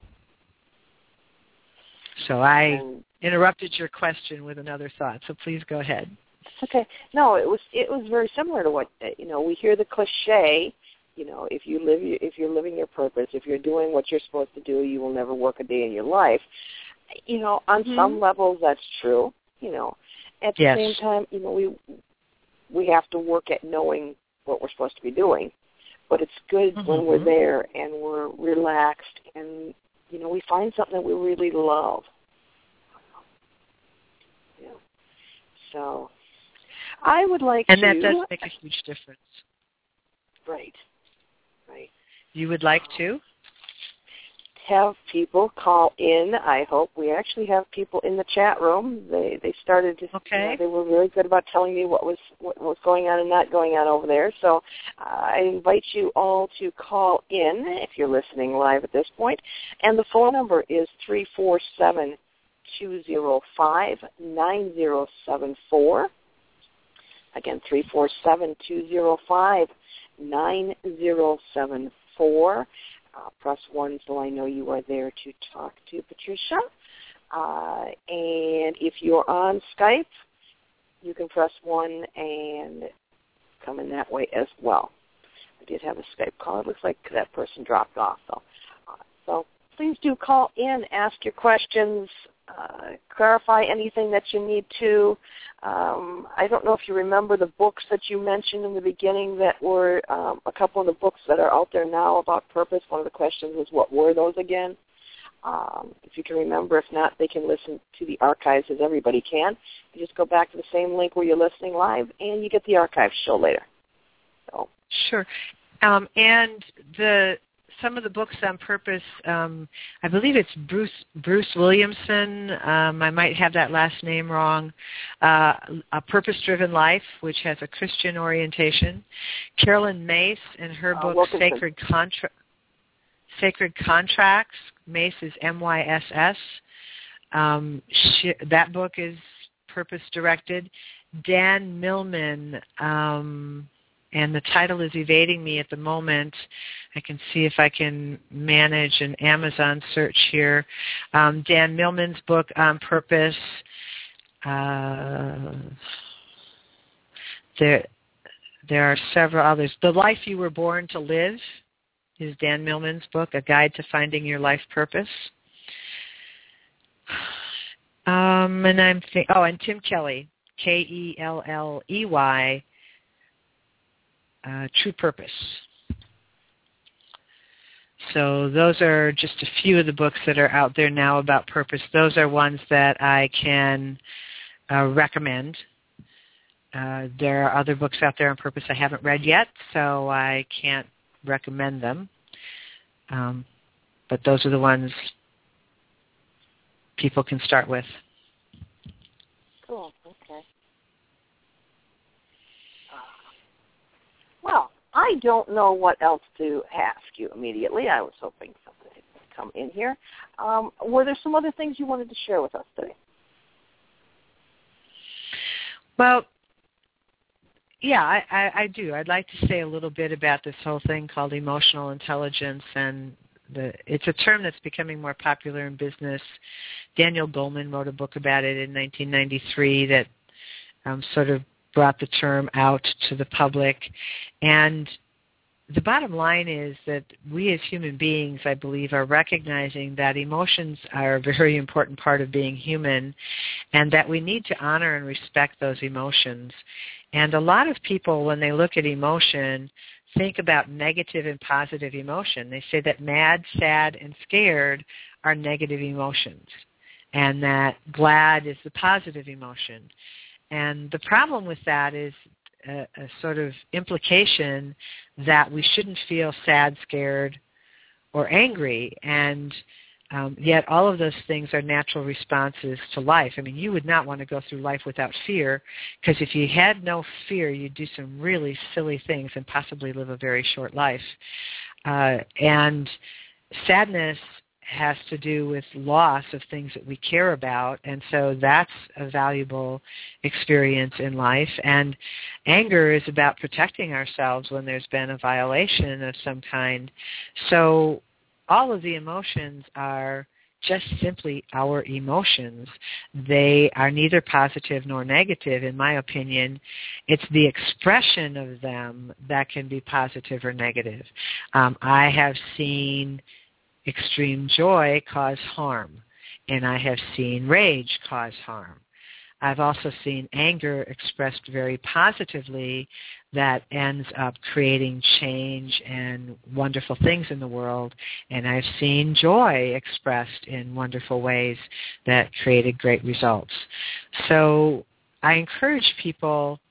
So I and, interrupted your question with another thought, so please go ahead. Okay. No, it was it was very similar to what, you know, we hear the cliche, you know, if you live if you're living your purpose, if you're doing what you're supposed to do, you will never work a day in your life. You know, on mm-hmm. some levels that's true, you know. At the yes. same time, you know, we we have to work at knowing what we're supposed to be doing. But it's good mm-hmm. when we're there and we're relaxed and, you know, we find something that we really love. Yeah. So I would like and to... And that does make a huge difference. Right. Right. You would like to? Have people call in. I hope we actually have people in the chat room. They they started to. Okay. You know, they were very good about telling me what was what was going on and not going on over there. So uh, I invite you all to call in if you're listening live at this point. And the phone number is three four seven, two zero five, nine zero seven four. Again, three four seven, two zero five, nine zero seven four. Uh, press one so I know you are there to talk to Patricia. Uh, and if you're on Skype, you can press one and come in that way as well. I did have a Skype call. It looks like that person dropped off, though. Uh, so please do call in, ask your questions, uh, clarify anything that you need to. Um, I don't know if you remember the books that you mentioned in the beginning that were um, a couple of the books that are out there now about purpose. One of the questions was, what were those again? Um, if you can remember. If not, they can listen to the archives, as everybody can. You just go back to the same link where you're listening live, and you get the archive show later. So. Sure. Um, and the some of the books on purpose, um, I believe it's Bruce Bruce Williamson. Um, I might have that last name wrong. Uh, A Purpose-Driven Life, which has a Christian orientation. Carolyn Mace in her uh, book Wilkinson. Sacred Contra- Sacred Contracts. Mace is M Y S S. Um, she, that book is purpose-directed. Dan Millman, um, and the title is evading me at the moment. I can see if I can manage an Amazon search here. Um, Dan Millman's book on purpose. Uh, there, there are several others. The Life You Were Born to Live is Dan Millman's book, A Guide to Finding Your Life Purpose. Um, and I'm think- oh, and Tim Kelly, K E L L E Y, uh, True Purpose. So those are just a few of the books that are out there now about purpose. Those are ones that I can uh, recommend. Uh, there are other books out there on purpose I haven't read yet, so I can't recommend them. Um, but those are the ones people can start with. Cool. Okay. Well, I don't know what else to ask you immediately. I was hoping something would come in here. Um, were there some other things you wanted to share with us today? Well, yeah, I, I, I do. I'd like to say a little bit about this whole thing called emotional intelligence, and the, it's a term that's becoming more popular in business. Daniel Goleman wrote a book about it in nineteen ninety-three that um, sort of brought the term out to the public. And the bottom line is that we as human beings, I believe, are recognizing that emotions are a very important part of being human, and that we need to honor and respect those emotions. And a lot of people, when they look at emotion, think about negative and positive emotion. They say that mad, sad, and scared are negative emotions, and that glad is the positive emotion. And the problem with that is a, a sort of implication that we shouldn't feel sad, scared, or angry. And um, yet all of those things are natural responses to life. I mean, you would not want to go through life without fear, because if you had no fear, you'd do some really silly things and possibly live a very short life. Uh, and sadness has to do with loss of things that we care about, and so that's a valuable experience in life. And anger is about protecting ourselves when there's been a violation of some kind. So all of the emotions are just simply our emotions. They are neither positive nor negative, in my opinion. It's the expression of them that can be positive or negative. Um, I have seen extreme joy cause harm, and I have seen rage cause harm. I've also seen anger expressed very positively that ends up creating change and wonderful things in the world, and I've seen joy expressed in wonderful ways that created great results. So I encourage people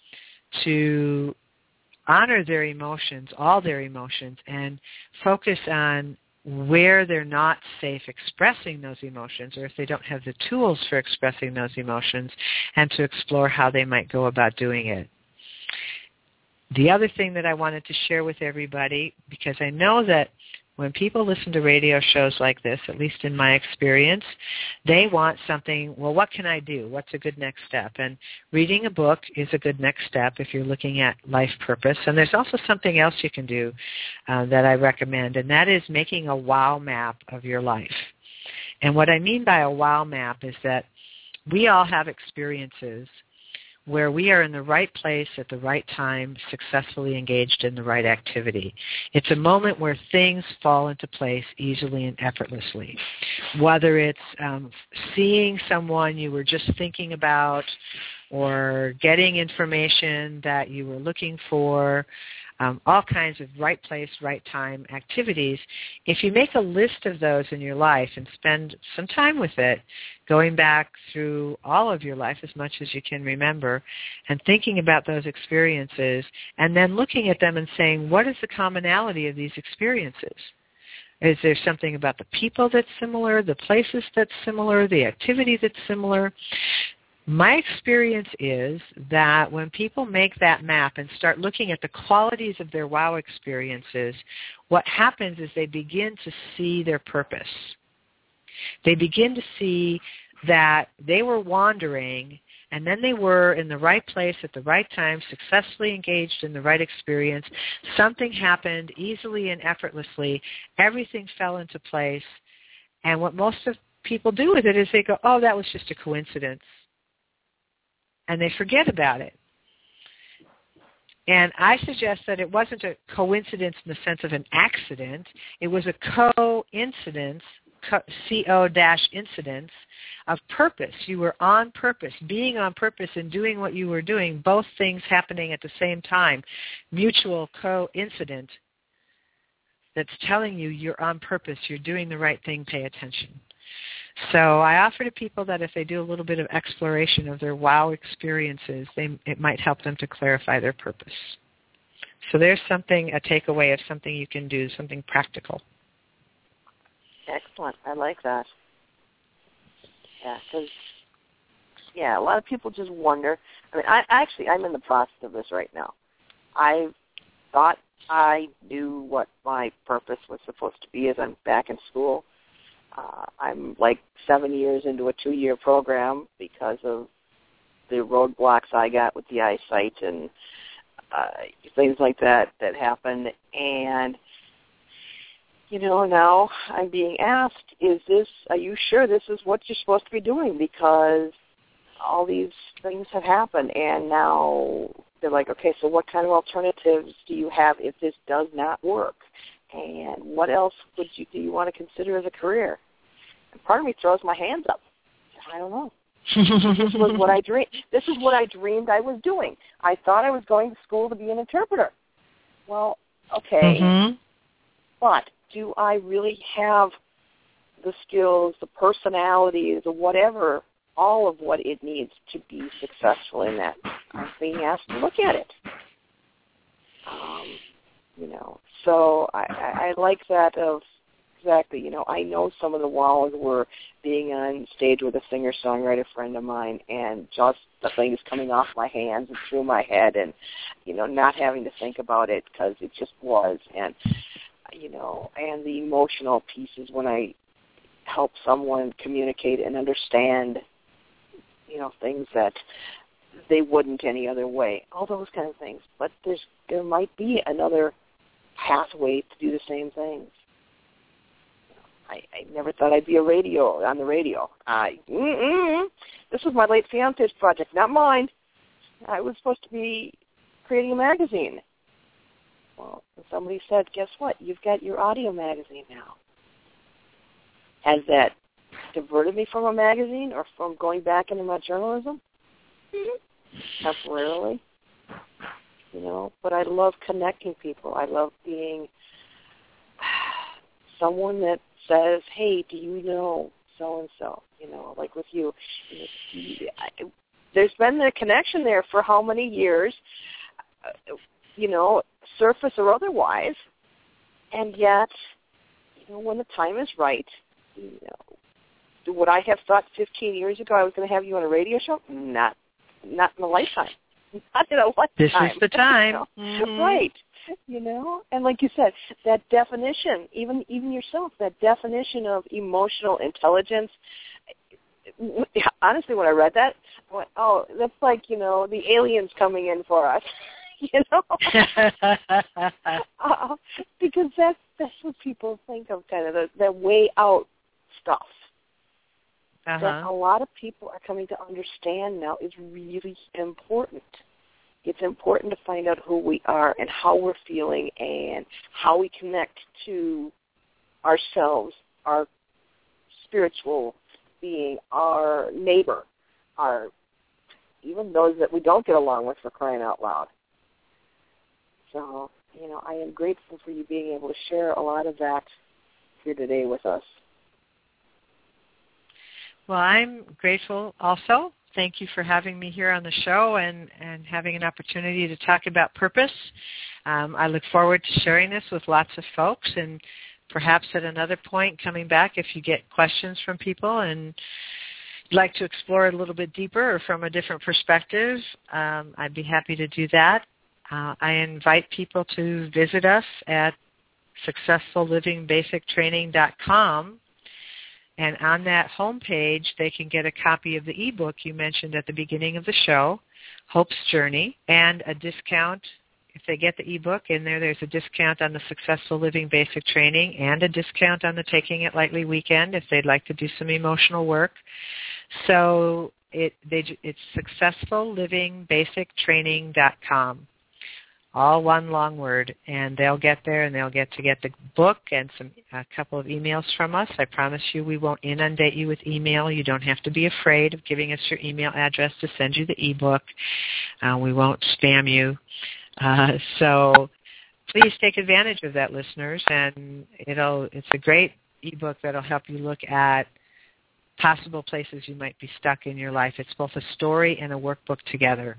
to honor their emotions, all their emotions, and focus on where they're not safe expressing those emotions, or if they don't have the tools for expressing those emotions, and to explore how they might go about doing it. The other thing that I wanted to share with everybody, because I know that when people listen to radio shows like this, at least in my experience, they want something, well, what can I do? What's a good next step? And reading a book is a good next step if you're looking at life purpose. And there's also something else you can do uh, that I recommend, and that is making a wow map of your life. And what I mean by a wow map is that we all have experiences where we are in the right place at the right time, successfully engaged in the right activity. It's a moment where things fall into place easily and effortlessly. Whether it's um, seeing someone you were just thinking about or getting information that you were looking for, um, all kinds of right place, right time activities. If you make a list of those in your life and spend some time with it, going back through all of your life as much as you can remember and thinking about those experiences and then looking at them and saying, what is the commonality of these experiences? Is there something about the people that's similar, the places that's similar, the activity that's similar? My experience is that when people make that map and start looking at the qualities of their wow experiences, what happens is they begin to see their purpose. They begin to see that they were wandering and then they were in the right place at the right time, successfully engaged in the right experience. Something happened easily and effortlessly. Everything fell into place. And what most of people do with it is they go, oh, that was just a coincidence. And they forget about it. And I suggest that it wasn't a coincidence in the sense of an accident. It was a co-incidence, C O dash incidence, of purpose. You were on purpose, being on purpose and doing what you were doing, both things happening at the same time, mutual coincident that's telling you you're on purpose, you're doing the right thing, pay attention. So I offer to people that if they do a little bit of exploration of their wow experiences, they, it might help them to clarify their purpose. So there's something, a takeaway of something you can do, something practical. Excellent. I like that. Yeah, because, yeah, a lot of people just wonder. I mean, I actually, I'm in the process of this right now. I thought I knew what my purpose was supposed to be as I'm back in school. Uh, I'm like seven years into a two-year program because of the roadblocks I got with the eyesight and uh, things like that that happened. And, you know, now I'm being asked, is this, are you sure this is what you're supposed to be doing? Because all these things have happened. And now they're like, okay, so what kind of alternatives do you have if this does not work? And what else would you do you want to consider as a career? And part of me throws my hands up. I don't know. This was what I dreamed. This is what I dreamed I was doing. I thought I was going to school to be an interpreter. Well, okay, Mm-hmm. but do I really have the skills, the personality, the whatever, all of what it needs to be successful in that? I'm being asked to look at it. Um, you know, so I, I, I like that of exactly, you know, I know some of the wows were being on stage with a singer-songwriter friend of mine and just the things coming off my hands and through my head and, you know, not having to think about it because it just was. And, you know, and the emotional pieces when I help someone communicate and understand, you know, things that they wouldn't any other way, all those kind of things. But there's there might be another pathway to do the same things. I, I never thought I'd be a radio on the radio. I mm-mm. This was my late fiance's project, not mine. I was supposed to be creating a magazine. Well, somebody said, guess what? You've got your audio magazine now. Has that diverted me from a magazine or from going back into my journalism? Mm-hmm. Temporarily. You know, but I love connecting people. I love being someone that says, hey, do you know so-and-so? You know, like with you. There's been the connection there for how many years, you know, surface or otherwise, and yet, you know, when the time is right, you know, would I have thought fifteen years ago I was going to have you on a radio show? Not, not in a lifetime. Not in a lifetime. This is the time. You know? Mm-hmm. Right. You know, and like you said, that definition, even even yourself, that definition of emotional intelligence. Honestly, when I read that, I went, "Oh, that's like, you know, the aliens coming in for us," you know, uh, because that's that's what people think of, kind of the, the way out stuff. Uh-huh. That a lot of people are coming to understand now is really important. It's important to find out who we are and how we're feeling and how we connect to ourselves, our spiritual being, our neighbor, our even those that we don't get along with, for crying out loud. So, you know, I am grateful for you being able to share a lot of that here today with us. Well, I'm grateful also. Thank you for having me here on the show and, and having an opportunity to talk about purpose. Um, I look forward to sharing this with lots of folks, and perhaps at another point coming back, if you get questions from people and like to explore it a little bit deeper or from a different perspective, um, I'd be happy to do that. Uh, I invite people to visit us at successful living basic training dot com. And on that homepage, they can get a copy of the ebook you mentioned at the beginning of the show, Hope's Journey, and a discount. If they get the ebook in there, there's a discount on the Successful Living Basic Training and a discount on the Taking It Lightly weekend if they'd like to do some emotional work. So it, they, it's successful living basic training dot com. All one long word, and they'll get there, and they'll get to get the book and some a couple of emails from us. I promise you we won't inundate you with email. You don't have to be afraid of giving us your email address to send you the ebook. Uh, we won't spam you. Uh, so please take advantage of that, listeners, and it'll it's a great ebook that'll help you look at possible places you might be stuck in your life. It's both a story and a workbook together.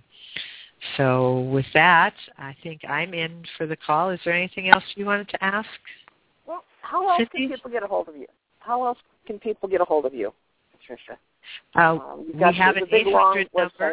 So with that, I think I'm in for the call. Is there anything else you wanted to ask? Well, how else Cindy? can people get a hold of you? How else can people get a hold of you, Patricia? Uh, um, we have an eight hundred number. Website.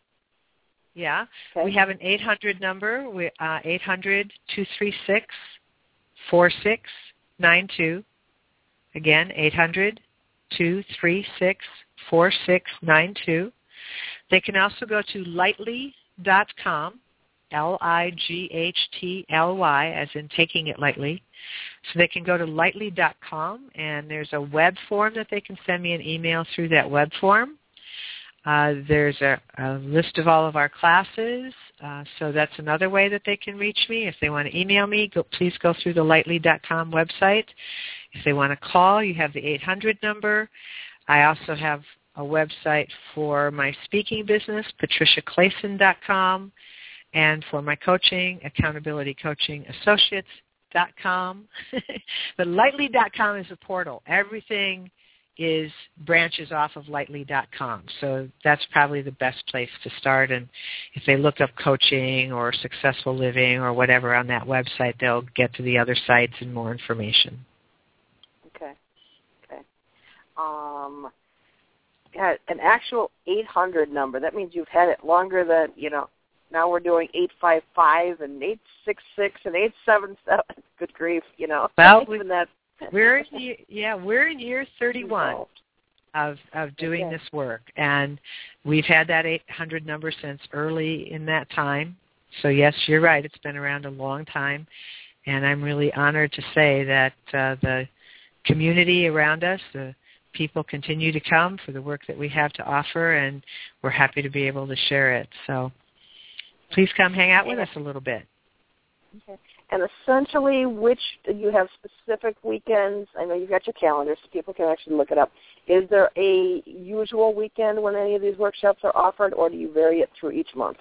Yeah, okay. We have an eight hundred number, we, uh, eight hundred, two three six, four six nine two. Again, eight hundred, two three six, four six nine two. They can also go to lightly dot com, L I G H T L Y, as in taking it lightly. So they can go to lightly dot com, and there's a web form that they can send me an email through that web form. Uh, there's a, a list of all of our classes, uh, so that's another way that they can reach me. If they want to email me, go, please go through the lightly dot com website. If they want to call, you have the eight hundred number. I also have a website for my speaking business, patricia clayson dot com, and for my coaching, accountability coaching associates dot com. But lightly dot com is a portal. Everything is branches off of lightly dot com. So that's probably the best place to start. And if they look up coaching or successful living or whatever on that website, they'll get to the other sites and more information. Okay. Okay. Um, had an actual eight hundred number. That means you've had it longer than, you know, now we're doing eight five five and eight six six and eight seven seven. Good grief, you know. Well, we, that, we're in, yeah, we're in year thirty-one of of doing okay. this work, and we've had that eight hundred number since early in that time. So yes, you're right. It's been around a long time, and I'm really honored to say that uh, the community around us, the people continue to come for the work that we have to offer, and we're happy to be able to share it. So please come hang out with us a little bit. Okay. And essentially, which you have specific weekends. I know you've got your calendar, so people can actually look it up. Is there a usual weekend when any of these workshops are offered, or do you vary it through each month?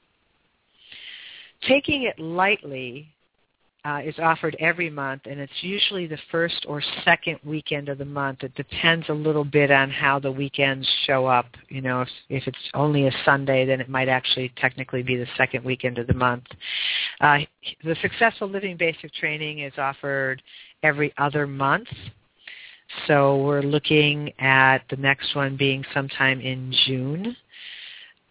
Taking It Lightly uh, is offered every month, and it's usually the first or second weekend of the month. It depends a little bit on how the weekends show up. You know, if, if it's only a Sunday, then it might actually technically be the second weekend of the month. Uh, the Successful Living Basic Training is offered every other month. So we're looking at the next one being sometime in June.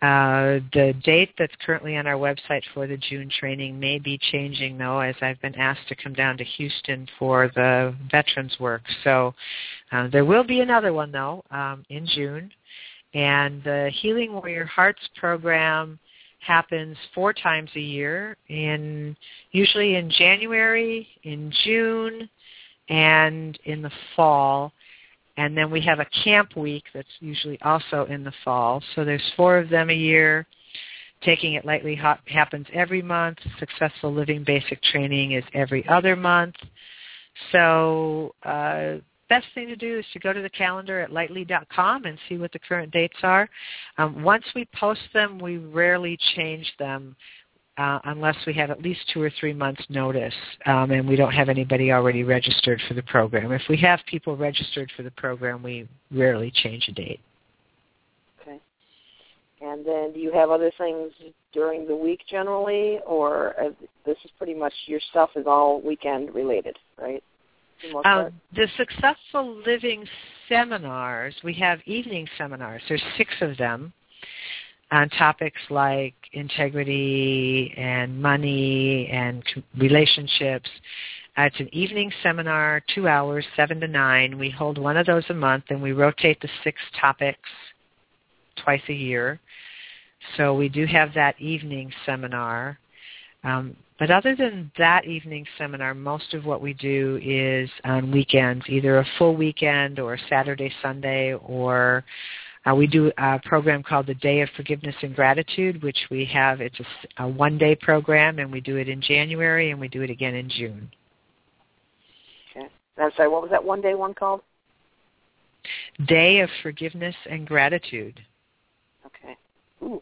Uh, the date that's currently on our website for the June training may be changing, though, as I've been asked to come down to Houston for the veterans work. So uh, there will be another one, though, um, in June. And the Healing Warrior Hearts program happens four times a year, in usually in January, in June, and in the fall. And then we have a camp week that's usually also in the fall. So there's four of them a year. Taking It Lightly ha- happens every month. Successful Living Basic Training is every other month. So uh, best thing to do is to go to the calendar at lightly dot com and see what the current dates are. Um, once we post them, we rarely change them uh, unless we have at least two or three months' notice, um, and we don't have anybody already registered for the program. If we have people registered for the program, we rarely change a date. Okay. And then do you have other things during the week generally, or uh, this is pretty much your stuff is all weekend related, right? Uh, the Successful Living seminars, we have evening seminars. There's six of them on topics like integrity and money and relationships. Uh, it's an evening seminar, two hours, seven to nine. We hold one of those a month, and we rotate the six topics twice a year. So we do have that evening seminar. Um, but other than that evening seminar, most of what we do is on weekends, either a full weekend or Saturday, Sunday, or uh, we do a program called the Day of Forgiveness and Gratitude, which we have. It's a, a one-day program, and we do it in January, and we do it again in June. Okay. I'm sorry, what was that one-day one called? Day of Forgiveness and Gratitude. Okay. Ooh.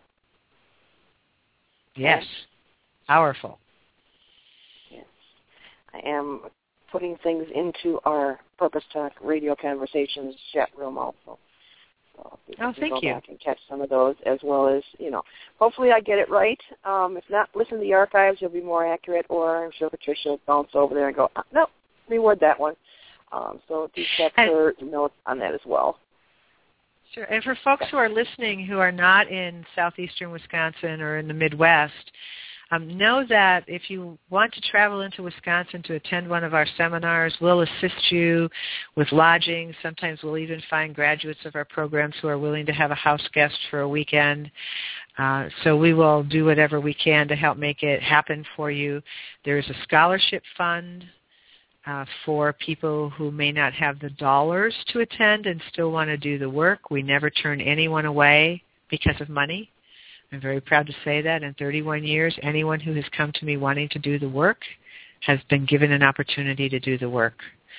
Yes. Powerful. Yes. I am putting things into our Purpose Talk radio conversations chat room also. So oh, thank go you. back and catch some of those, as well as, you know, hopefully I get it right. Um, if not, listen to the archives. You'll be more accurate, or I'm sure Patricia will bounce over there and go, oh, no, reword that one. Um, so do check her notes on that as well. Sure. And for folks who are listening who are not in southeastern Wisconsin or in the Midwest, Um, know that if you want to travel into Wisconsin to attend one of our seminars, we'll assist you with lodging. Sometimes we'll even find graduates of our programs who are willing to have a house guest for a weekend. Uh, so we will do whatever we can to help make it happen for you. There's a scholarship fund uh, for people who may not have the dollars to attend and still want to do the work. We never turn anyone away because of money. I'm very proud to say that in thirty-one years, anyone who has come to me wanting to do the work has been given an opportunity to do the work.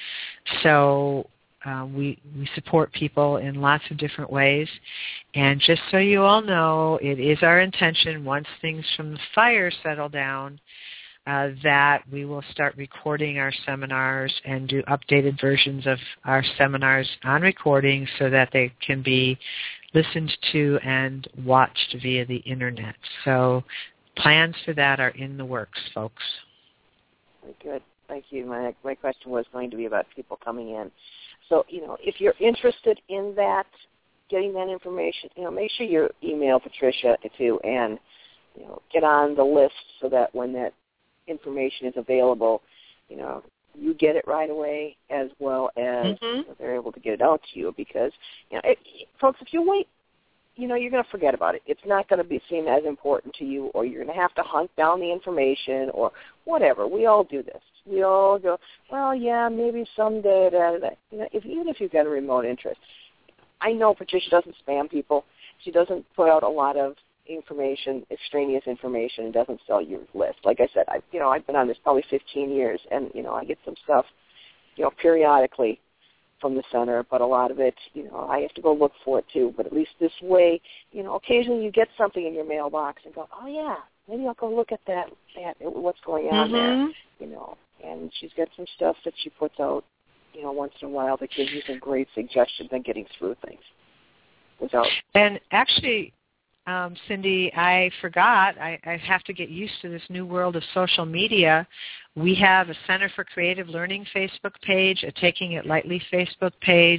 So uh, we we support people in lots of different ways. And just so you all know, it is our intention, once things from the fire settle down, uh, that we will start recording our seminars and do updated versions of our seminars on recording so that they can be listened to and watched via the Internet. So plans for that are in the works, folks. Very good. Thank you. My my question was going to be about people coming in. So, you know, if you're interested in that, getting that information, you know, make sure you email Patricia too, and, you know, get on the list so that when that information is available, you know, you get it right away, as well as mm-hmm. you know, they're able to get it out to you. Because, you know, it, folks, if you wait, you know, you're going to forget about it. It's not going to be seen as important to you, or you're going to have to hunt down the information or whatever. We all do this. We all go, well, yeah, maybe someday. Da, da, da. You know, if, even if you've got a remote interest. I know Patricia doesn't spam people. She doesn't put out a lot of information, extraneous information, and doesn't sell your list. Like I said, I, you know, I've been on this probably fifteen years, and, you know, I get some stuff, you know, periodically from the center, but a lot of it, you know, I have to go look for it too. But at least this way, you know, occasionally you get something in your mailbox and go, oh yeah, maybe I'll go look at that, that what's going on mm-hmm. there, you know. And she's got some stuff that she puts out, you know, once in a while that gives you some great suggestions on getting through things. Without. And actually, Um, Cindy, I forgot. I, I have to get used to this new world of social media. We have a Center for Creative Learning Facebook page, a Taking It Lightly Facebook page,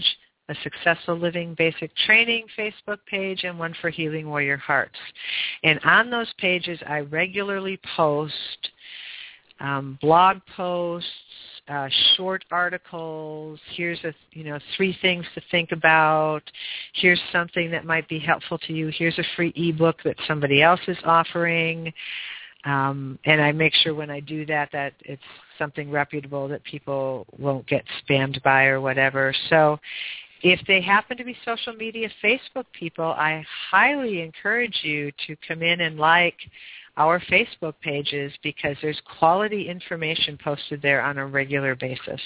a Successful Living Basic Training Facebook page, and one for Healing Warrior Hearts. And on those pages, I regularly post um, blog posts, uh, short articles. Here's a, you know, three things to think about. Here's something that might be helpful to you. Here's a free ebook that somebody else is offering. Um, and I make sure when I do that that it's something reputable that people won't get spammed by or whatever. So if they happen to be social media Facebook people, I highly encourage you to come in and like our Facebook pages because there's quality information posted there on a regular basis.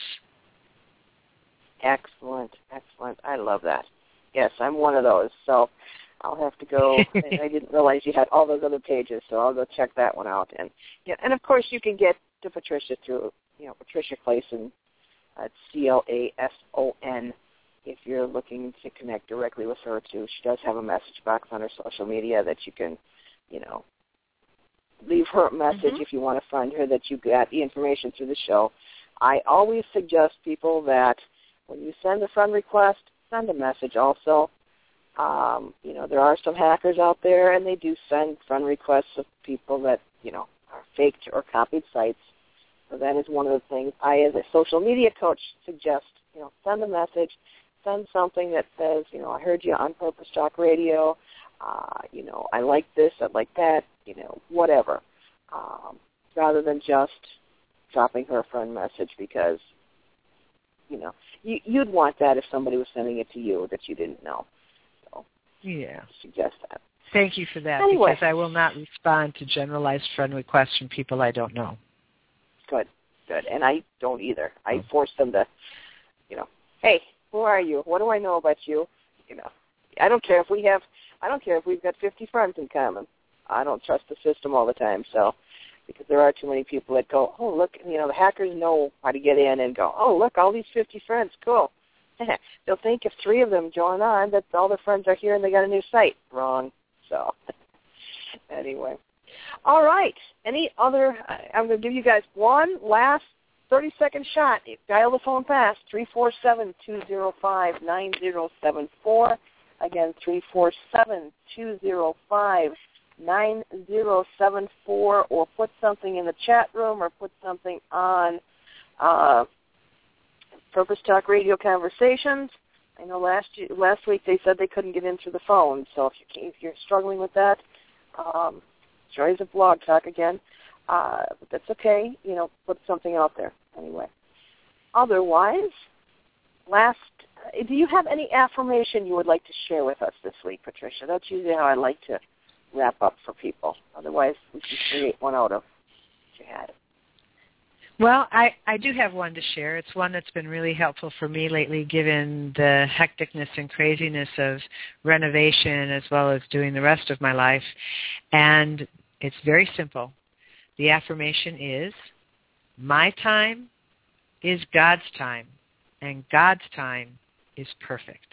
Excellent, excellent. I love that. Yes, I'm one of those. So I'll have to go. I didn't realize you had all those other pages, so I'll go check that one out. And yeah, and of course you can get to Patricia through, you know, Patricia Clason, uh, C L A S O N, if you're looking to connect directly with her too. She does have a message box on her social media that you can, you know, leave her a message mm-hmm. if you want to find her that you got the information through the show. I always suggest people that when you send a friend request, send a message also. Um, you know, there are some hackers out there, and they do send friend requests of people that, you know, are faked or copied sites. So that is one of the things I, as a social media coach, suggest, you know, send a message, send something that says, you know, I heard you on Purpose Talk Radio, uh, you know, I like this, I like that, you know, whatever, um, rather than just dropping her a friend message because, you know, you, you'd want that if somebody was sending it to you that you didn't know. So, yeah, suggest that. Thank you for that, anyway. Because I will not respond to generalized friend requests from people I don't know. Good, good. And I don't either. I force them to, you know, hey, who are you? What do I know about you? You know, I don't care if we have, I don't care if we've got fifty friends in common. I don't trust the system all the time, so, because there are too many people that go, oh, look, you know, the hackers know how to get in and go, oh, look, all these fifty friends, cool. They'll think if three of them join on that all their friends are here and they got a new site. Wrong. So, anyway. All right. Any other, I'm going to give you guys one last thirty-second shot. Dial the phone fast, three four seven, two zero five, nine zero seven four. Again, three four seven, two zero five, nine zero seven four, or put something in the chat room or put something on uh, Purpose Talk Radio Conversations. I know last year, last week they said they couldn't get in through the phone, so if, you, if you're struggling with that, um, joys of Blog Talk again. Uh, but that's okay. You know, put something out there anyway. Otherwise, last, do you have any affirmation you would like to share with us this week, Patricia? That's usually how I like to wrap up for people. Otherwise, we can create one out of what you had. Well, I, I do have one to share. It's one that's been really helpful for me lately, given the hecticness and craziness of renovation as well as doing the rest of my life. And it's very simple. The affirmation is, my time is God's time, and God's time is perfect.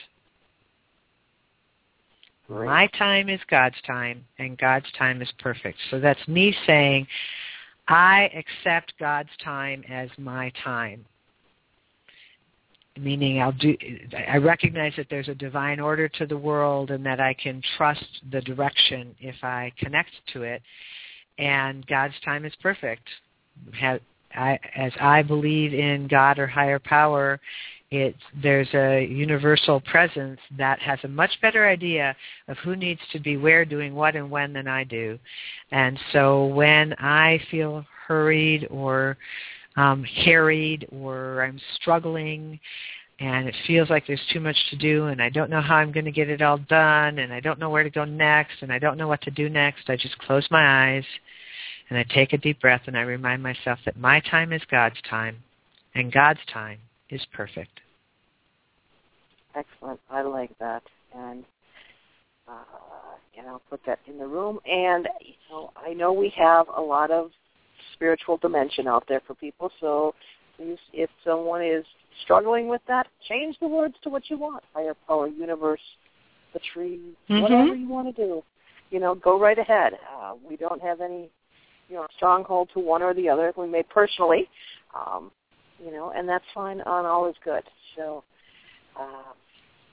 Great. My time is God's time, and God's time is perfect. So that's me saying, I accept God's time as my time. Meaning I'll do, I recognize that there's a divine order to the world and that I can trust the direction if I connect to it. And God's time is perfect. As I believe in God or higher power, it's, there's a universal presence that has a much better idea of who needs to be where, doing what, and when than I do. And so when I feel hurried or um, harried or I'm struggling and it feels like there's too much to do and I don't know how I'm going to get it all done and I don't know where to go next and I don't know what to do next, I just close my eyes and I take a deep breath and I remind myself that my time is God's time and God's time is perfect. Excellent. I like that. And uh, and I'll put that in the room. And you know, I know we have a lot of spiritual dimension out there for people, so if someone is struggling with that, change the words to what you want. Higher power, universe, the tree, mm-hmm. whatever you want to do. You know, go right ahead. Uh, we don't have any, you know, stronghold to one or the other. We may personally, um, you know, and that's fine. On all is good. So, uh,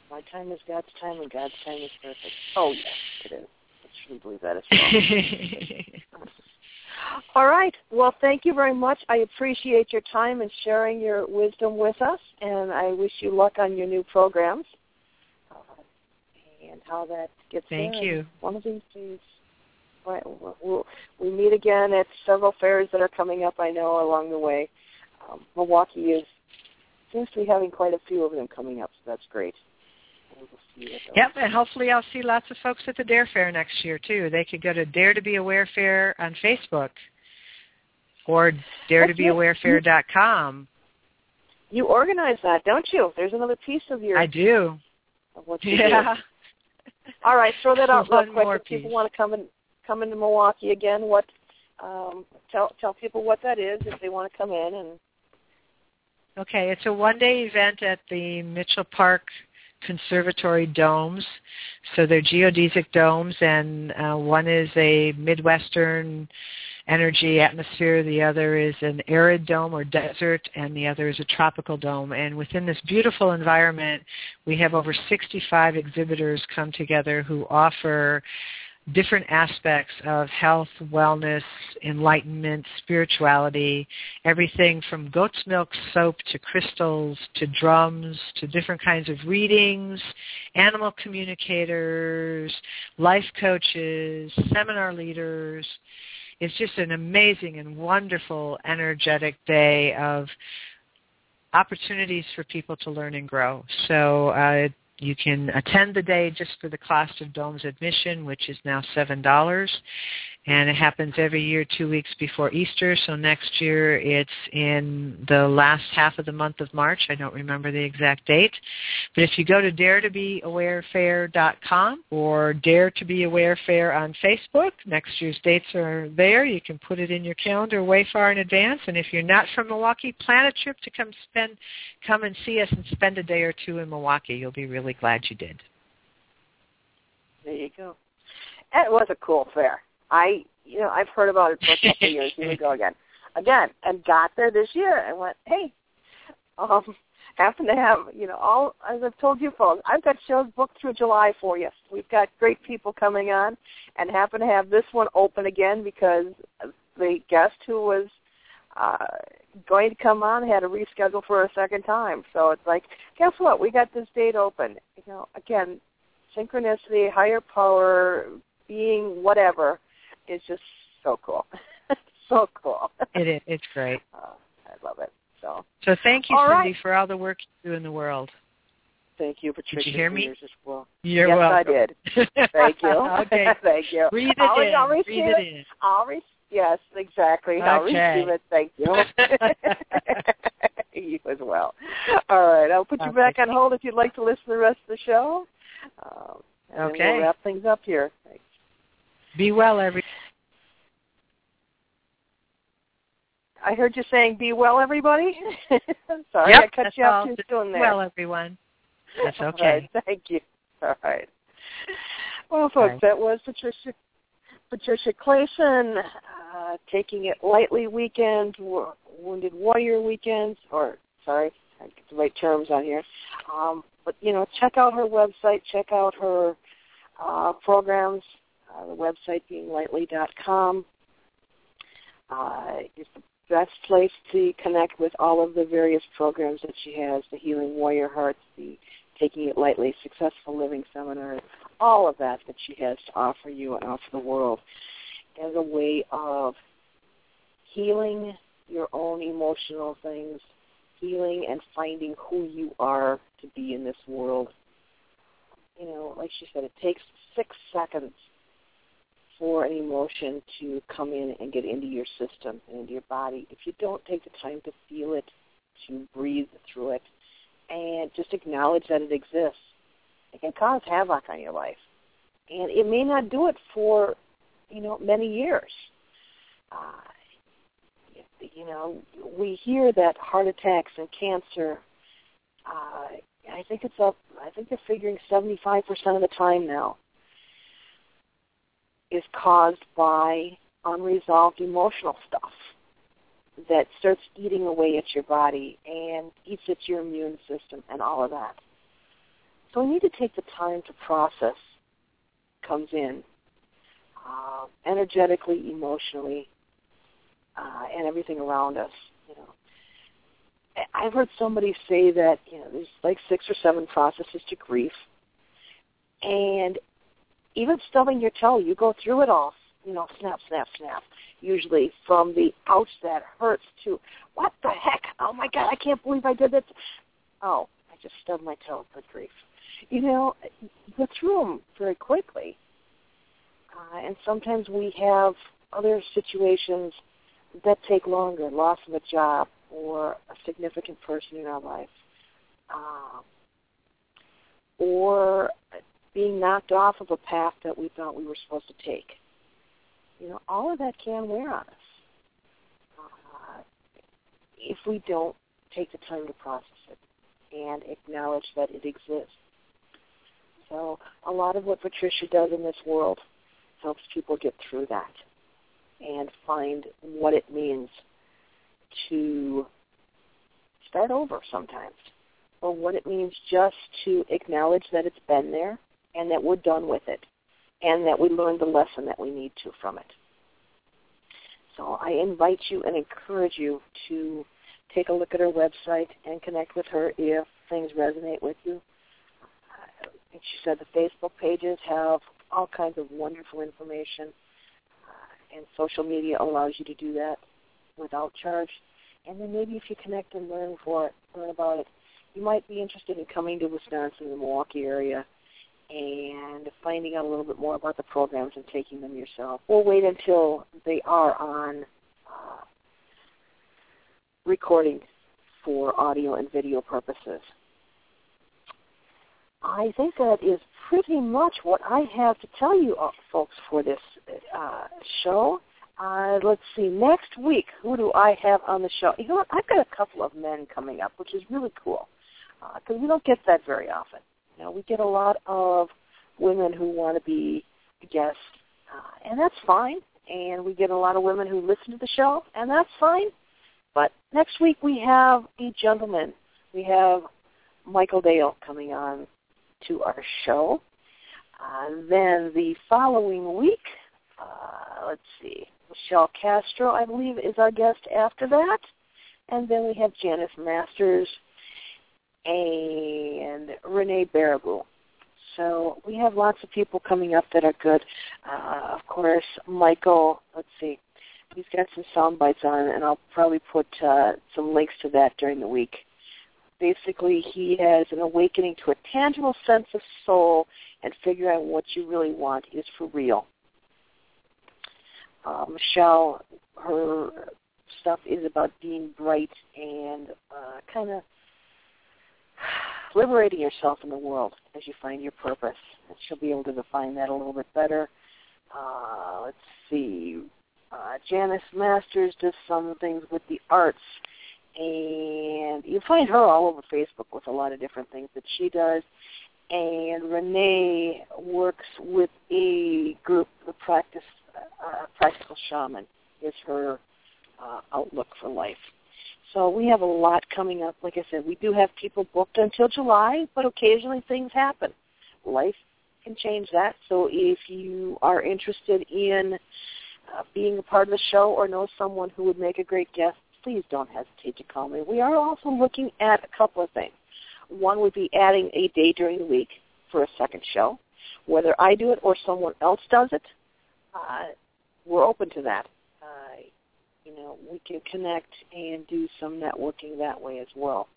My time is God's time, and God's time is perfect. Oh, yes, it is. I truly believe that as well. All right. Well, thank you very much. I appreciate your time and sharing your wisdom with us, and I wish you luck on your new programs uh, and how that gets Thank there. you. One of these days, right, we'll, we'll meet again at several fairs that are coming up, I know, along the way. Um, Milwaukee is seems to be having quite a few of them coming up, so that's great. We'll see yep, and hopefully I'll see lots of folks at the Dare Fair next year, too. They could go to Dare to Be Aware Fair on Facebook or dare to be aware fair dot com. You organize that, don't you? There's another piece of your... I do. Of what you yeah. do. All right, throw that out One real quick. more If piece. people want to come in, come into Milwaukee again, what? Um, tell tell people what that is if they want to come in. And Okay, it's a one-day event at the Mitchell Park Conservatory domes. So they're geodesic domes, and uh, one is a Midwestern energy atmosphere, the other is an arid dome or desert, and the other is a tropical dome. And within this beautiful environment, we have over sixty-five exhibitors come together who offer different aspects of health, wellness, enlightenment, spirituality, everything from goat's milk soap to crystals to drums to different kinds of readings, animal communicators, life coaches, seminar leaders. It's just an amazing and wonderful, energetic day of opportunities for people to learn and grow. So uh, you can attend the day just for the cost of Dome's admission, which is now seven dollars. And it happens every year two weeks before Easter. So next year it's in the last half of the month of March. I don't remember the exact date. But if you go to dare to be aware fair dot com or Dare to Be Aware Fair on Facebook, next year's dates are there. You can put it in your calendar way far in advance. And if you're not from Milwaukee, plan a trip to come spend, come and see us and spend a day or two in Milwaukee. You'll be really glad you did. there you go. It was a cool fair. I, you know, I've heard about it for a couple of years. Here we go again. Again, and got there this year and went, hey, um, happen to have, you know, all, as I've told you folks, I've got shows booked through July for you. We've got great people coming on and happen to have this one open again because the guest who was uh, going to come on had to reschedule for a second time. So it's like, guess what? We got this date open. You know, again, synchronicity, higher power, being whatever. It's just so cool. so cool. It is. It's great. Uh, I love it. So, so thank you, all Cindy, right. for all the work you do in the world. Thank you, Patricia. Did you hear me? As well. You're yes, welcome. I did. Thank you. Okay. Thank you. Breathe it I'll, in. I'll receive Breathe it. it in. I'll re- yes, exactly. I'll Okay. receive it. Thank you. You as well. All right. I'll put you Okay. back on hold if you'd like to listen to the rest of the show. Um, and Okay. then we'll wrap things up here. Thanks. Be well, everyone. I heard you saying, be well, everybody. Sorry, Yep, I cut that's you off all. too Just soon there. well, everyone. That's All okay. right, thank you. All right. Well, folks, Right. that was Patricia Patricia Clayson, uh, Taking It Lightly weekend, wo- Wounded Warrior weekends, or, sorry, I get the right terms on here. Um, but, you know, check out her website, check out her uh, programs, uh, the website being lightly dot com. Uh, it's the best place to connect with all of the various programs that she has, the Healing Warrior Hearts, the Taking It Lightly, Successful Living Seminars, all of that that she has to offer you and offer the world as a way of healing your own emotional things, healing and finding who you are to be in this world. You know, like she said, it takes six seconds for an emotion to come in and get into your system and into your body. If you don't take the time to feel it, to breathe through it, and just acknowledge that it exists, it can cause havoc on your life. And it may not do it for, you know, many years. Uh, you know, we hear that heart attacks and cancer, uh, I think it's up, I think they're figuring seventy-five percent of the time now, is caused by unresolved emotional stuff that starts eating away at your body and eats at your immune system and all of that. So we need to take the time to process comes in uh, energetically, emotionally, uh, and everything around us. You know, I've heard somebody say that you know there's like six or seven processes to grief, and even stubbing your toe, you go through it all. You know, snap, snap, snap. Usually from the ouch that hurts to what the heck? Oh my God, I can't believe I did that. Oh, I just stubbed my toe. Good grief. You know, you go through them very quickly. Uh, and sometimes we have other situations that take longer, loss of a job or a significant person in our life, uh, or being knocked off of a path that we thought we were supposed to take. You know, all of that can wear on us uh, if we don't take the time to process it and acknowledge that it exists. So a lot of what Patricia does in this world helps people get through that and find what it means to start over sometimes, or what it means just to acknowledge that it's been there and that we're done with it and that we learned the lesson that we need to from it. So I invite you and encourage you to take a look at her website and connect with her if things resonate with you. Like she said, the Facebook pages have all kinds of wonderful information, uh, and social media allows you to do that without charge. And then maybe if you connect and learn for it, learn about it, you might be interested in coming to Wisconsin, the Milwaukee area, and finding out a little bit more about the programs and taking them yourself. We'll wait until they are on uh, recording for audio and video purposes. I think that is pretty much what I have to tell you, uh, folks, for this uh, show. Uh, let's see, next week, who do I have on the show? You know what, I've got a couple of men coming up, which is really cool, because uh, we don't get that very often. You know, we get a lot of women who want to be guests, uh, and that's fine. And we get a lot of women who listen to the show, and that's fine. But next week we have a gentleman. We have Michael Dale coming on to our show. Uh, then the following week, uh, let's see, Michelle Castro, I believe, is our guest after that. And then we have Janice Masters and Renee Baraboo. So we have lots of people coming up that are good. Uh, of course, Michael, let's see, he's got some sound bites on, and I'll probably put uh, some links to that during the week. Basically, he has an awakening to a tangible sense of soul, and figure out what you really want is for real. Uh, Michelle, her stuff is about being bright and uh, kind of liberating yourself in the world as you find your purpose. And she'll be able to define that a little bit better. Uh, let's see. Uh, Janice Masters does some things with the arts. And you find her all over Facebook with a lot of different things that she does. And Renee works with a group, the practice, uh, Practical Shaman is her uh, outlook for life. So we have a lot coming up. Like I said, we do have people booked until July, but occasionally things happen. Life can change that. So if you are interested in uh, being a part of the show or know someone who would make a great guest, please don't hesitate to call me. We are also looking at a couple of things. One would be adding a day during the week for a second show. Whether I do it or someone else does it, uh, we're open to that. Uh, you know, we can connect and do some networking that way as well.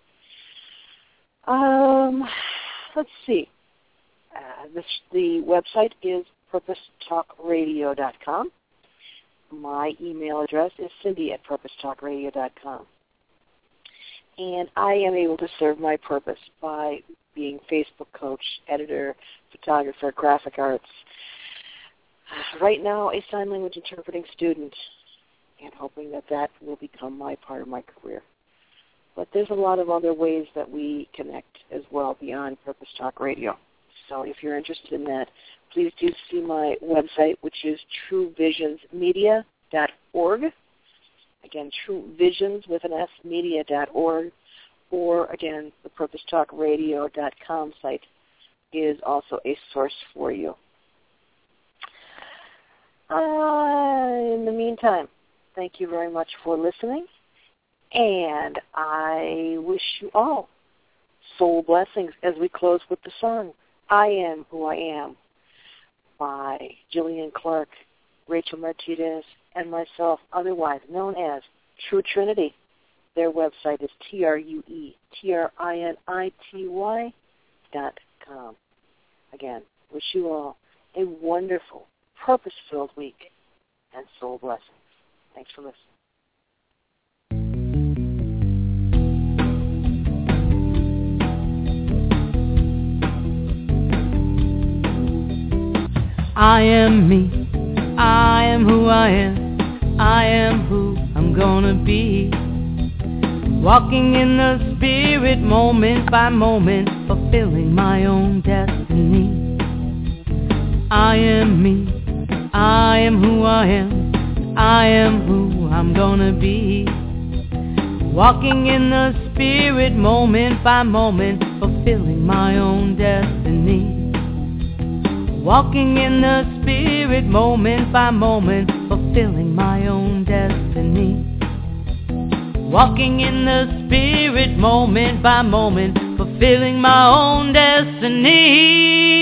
Um, let's see. Uh, this, the website is purpose talk radio dot com. My email address is Cindy at purpose talk radio dot com. And I am able to serve my purpose by being Facebook coach, editor, photographer, graphic arts. Right now, a sign language interpreting student, and hoping that that will become my part of my career. But there's a lot of other ways that we connect as well beyond Purpose Talk Radio. So if you're interested in that, please do see my website, which is true visions media dot org. Again, TrueVisions with an S, media dot org. Or, again, the purpose talk radio dot com site. is also a source for you. Uh, in the meantime, thank you very much for listening, and I wish you all soul blessings as we close with the song, I Am Who I Am, by Jillian Clark, Rachel Martinez, and myself, otherwise known as True Trinity. Their website is T R U E T R I N I T Y dot com. Again, wish you all a wonderful, purpose-filled week and soul blessings. Thanks for listening. I am me, I am who I am, I am who I'm gonna be. Walking in the spirit moment by moment, fulfilling my own destiny. I am me, I am who I am, I am who I'm gonna be. Walking in the spirit moment by moment, fulfilling my own destiny. Walking in the spirit moment by moment, fulfilling my own destiny. Walking in the spirit moment by moment, fulfilling my own destiny.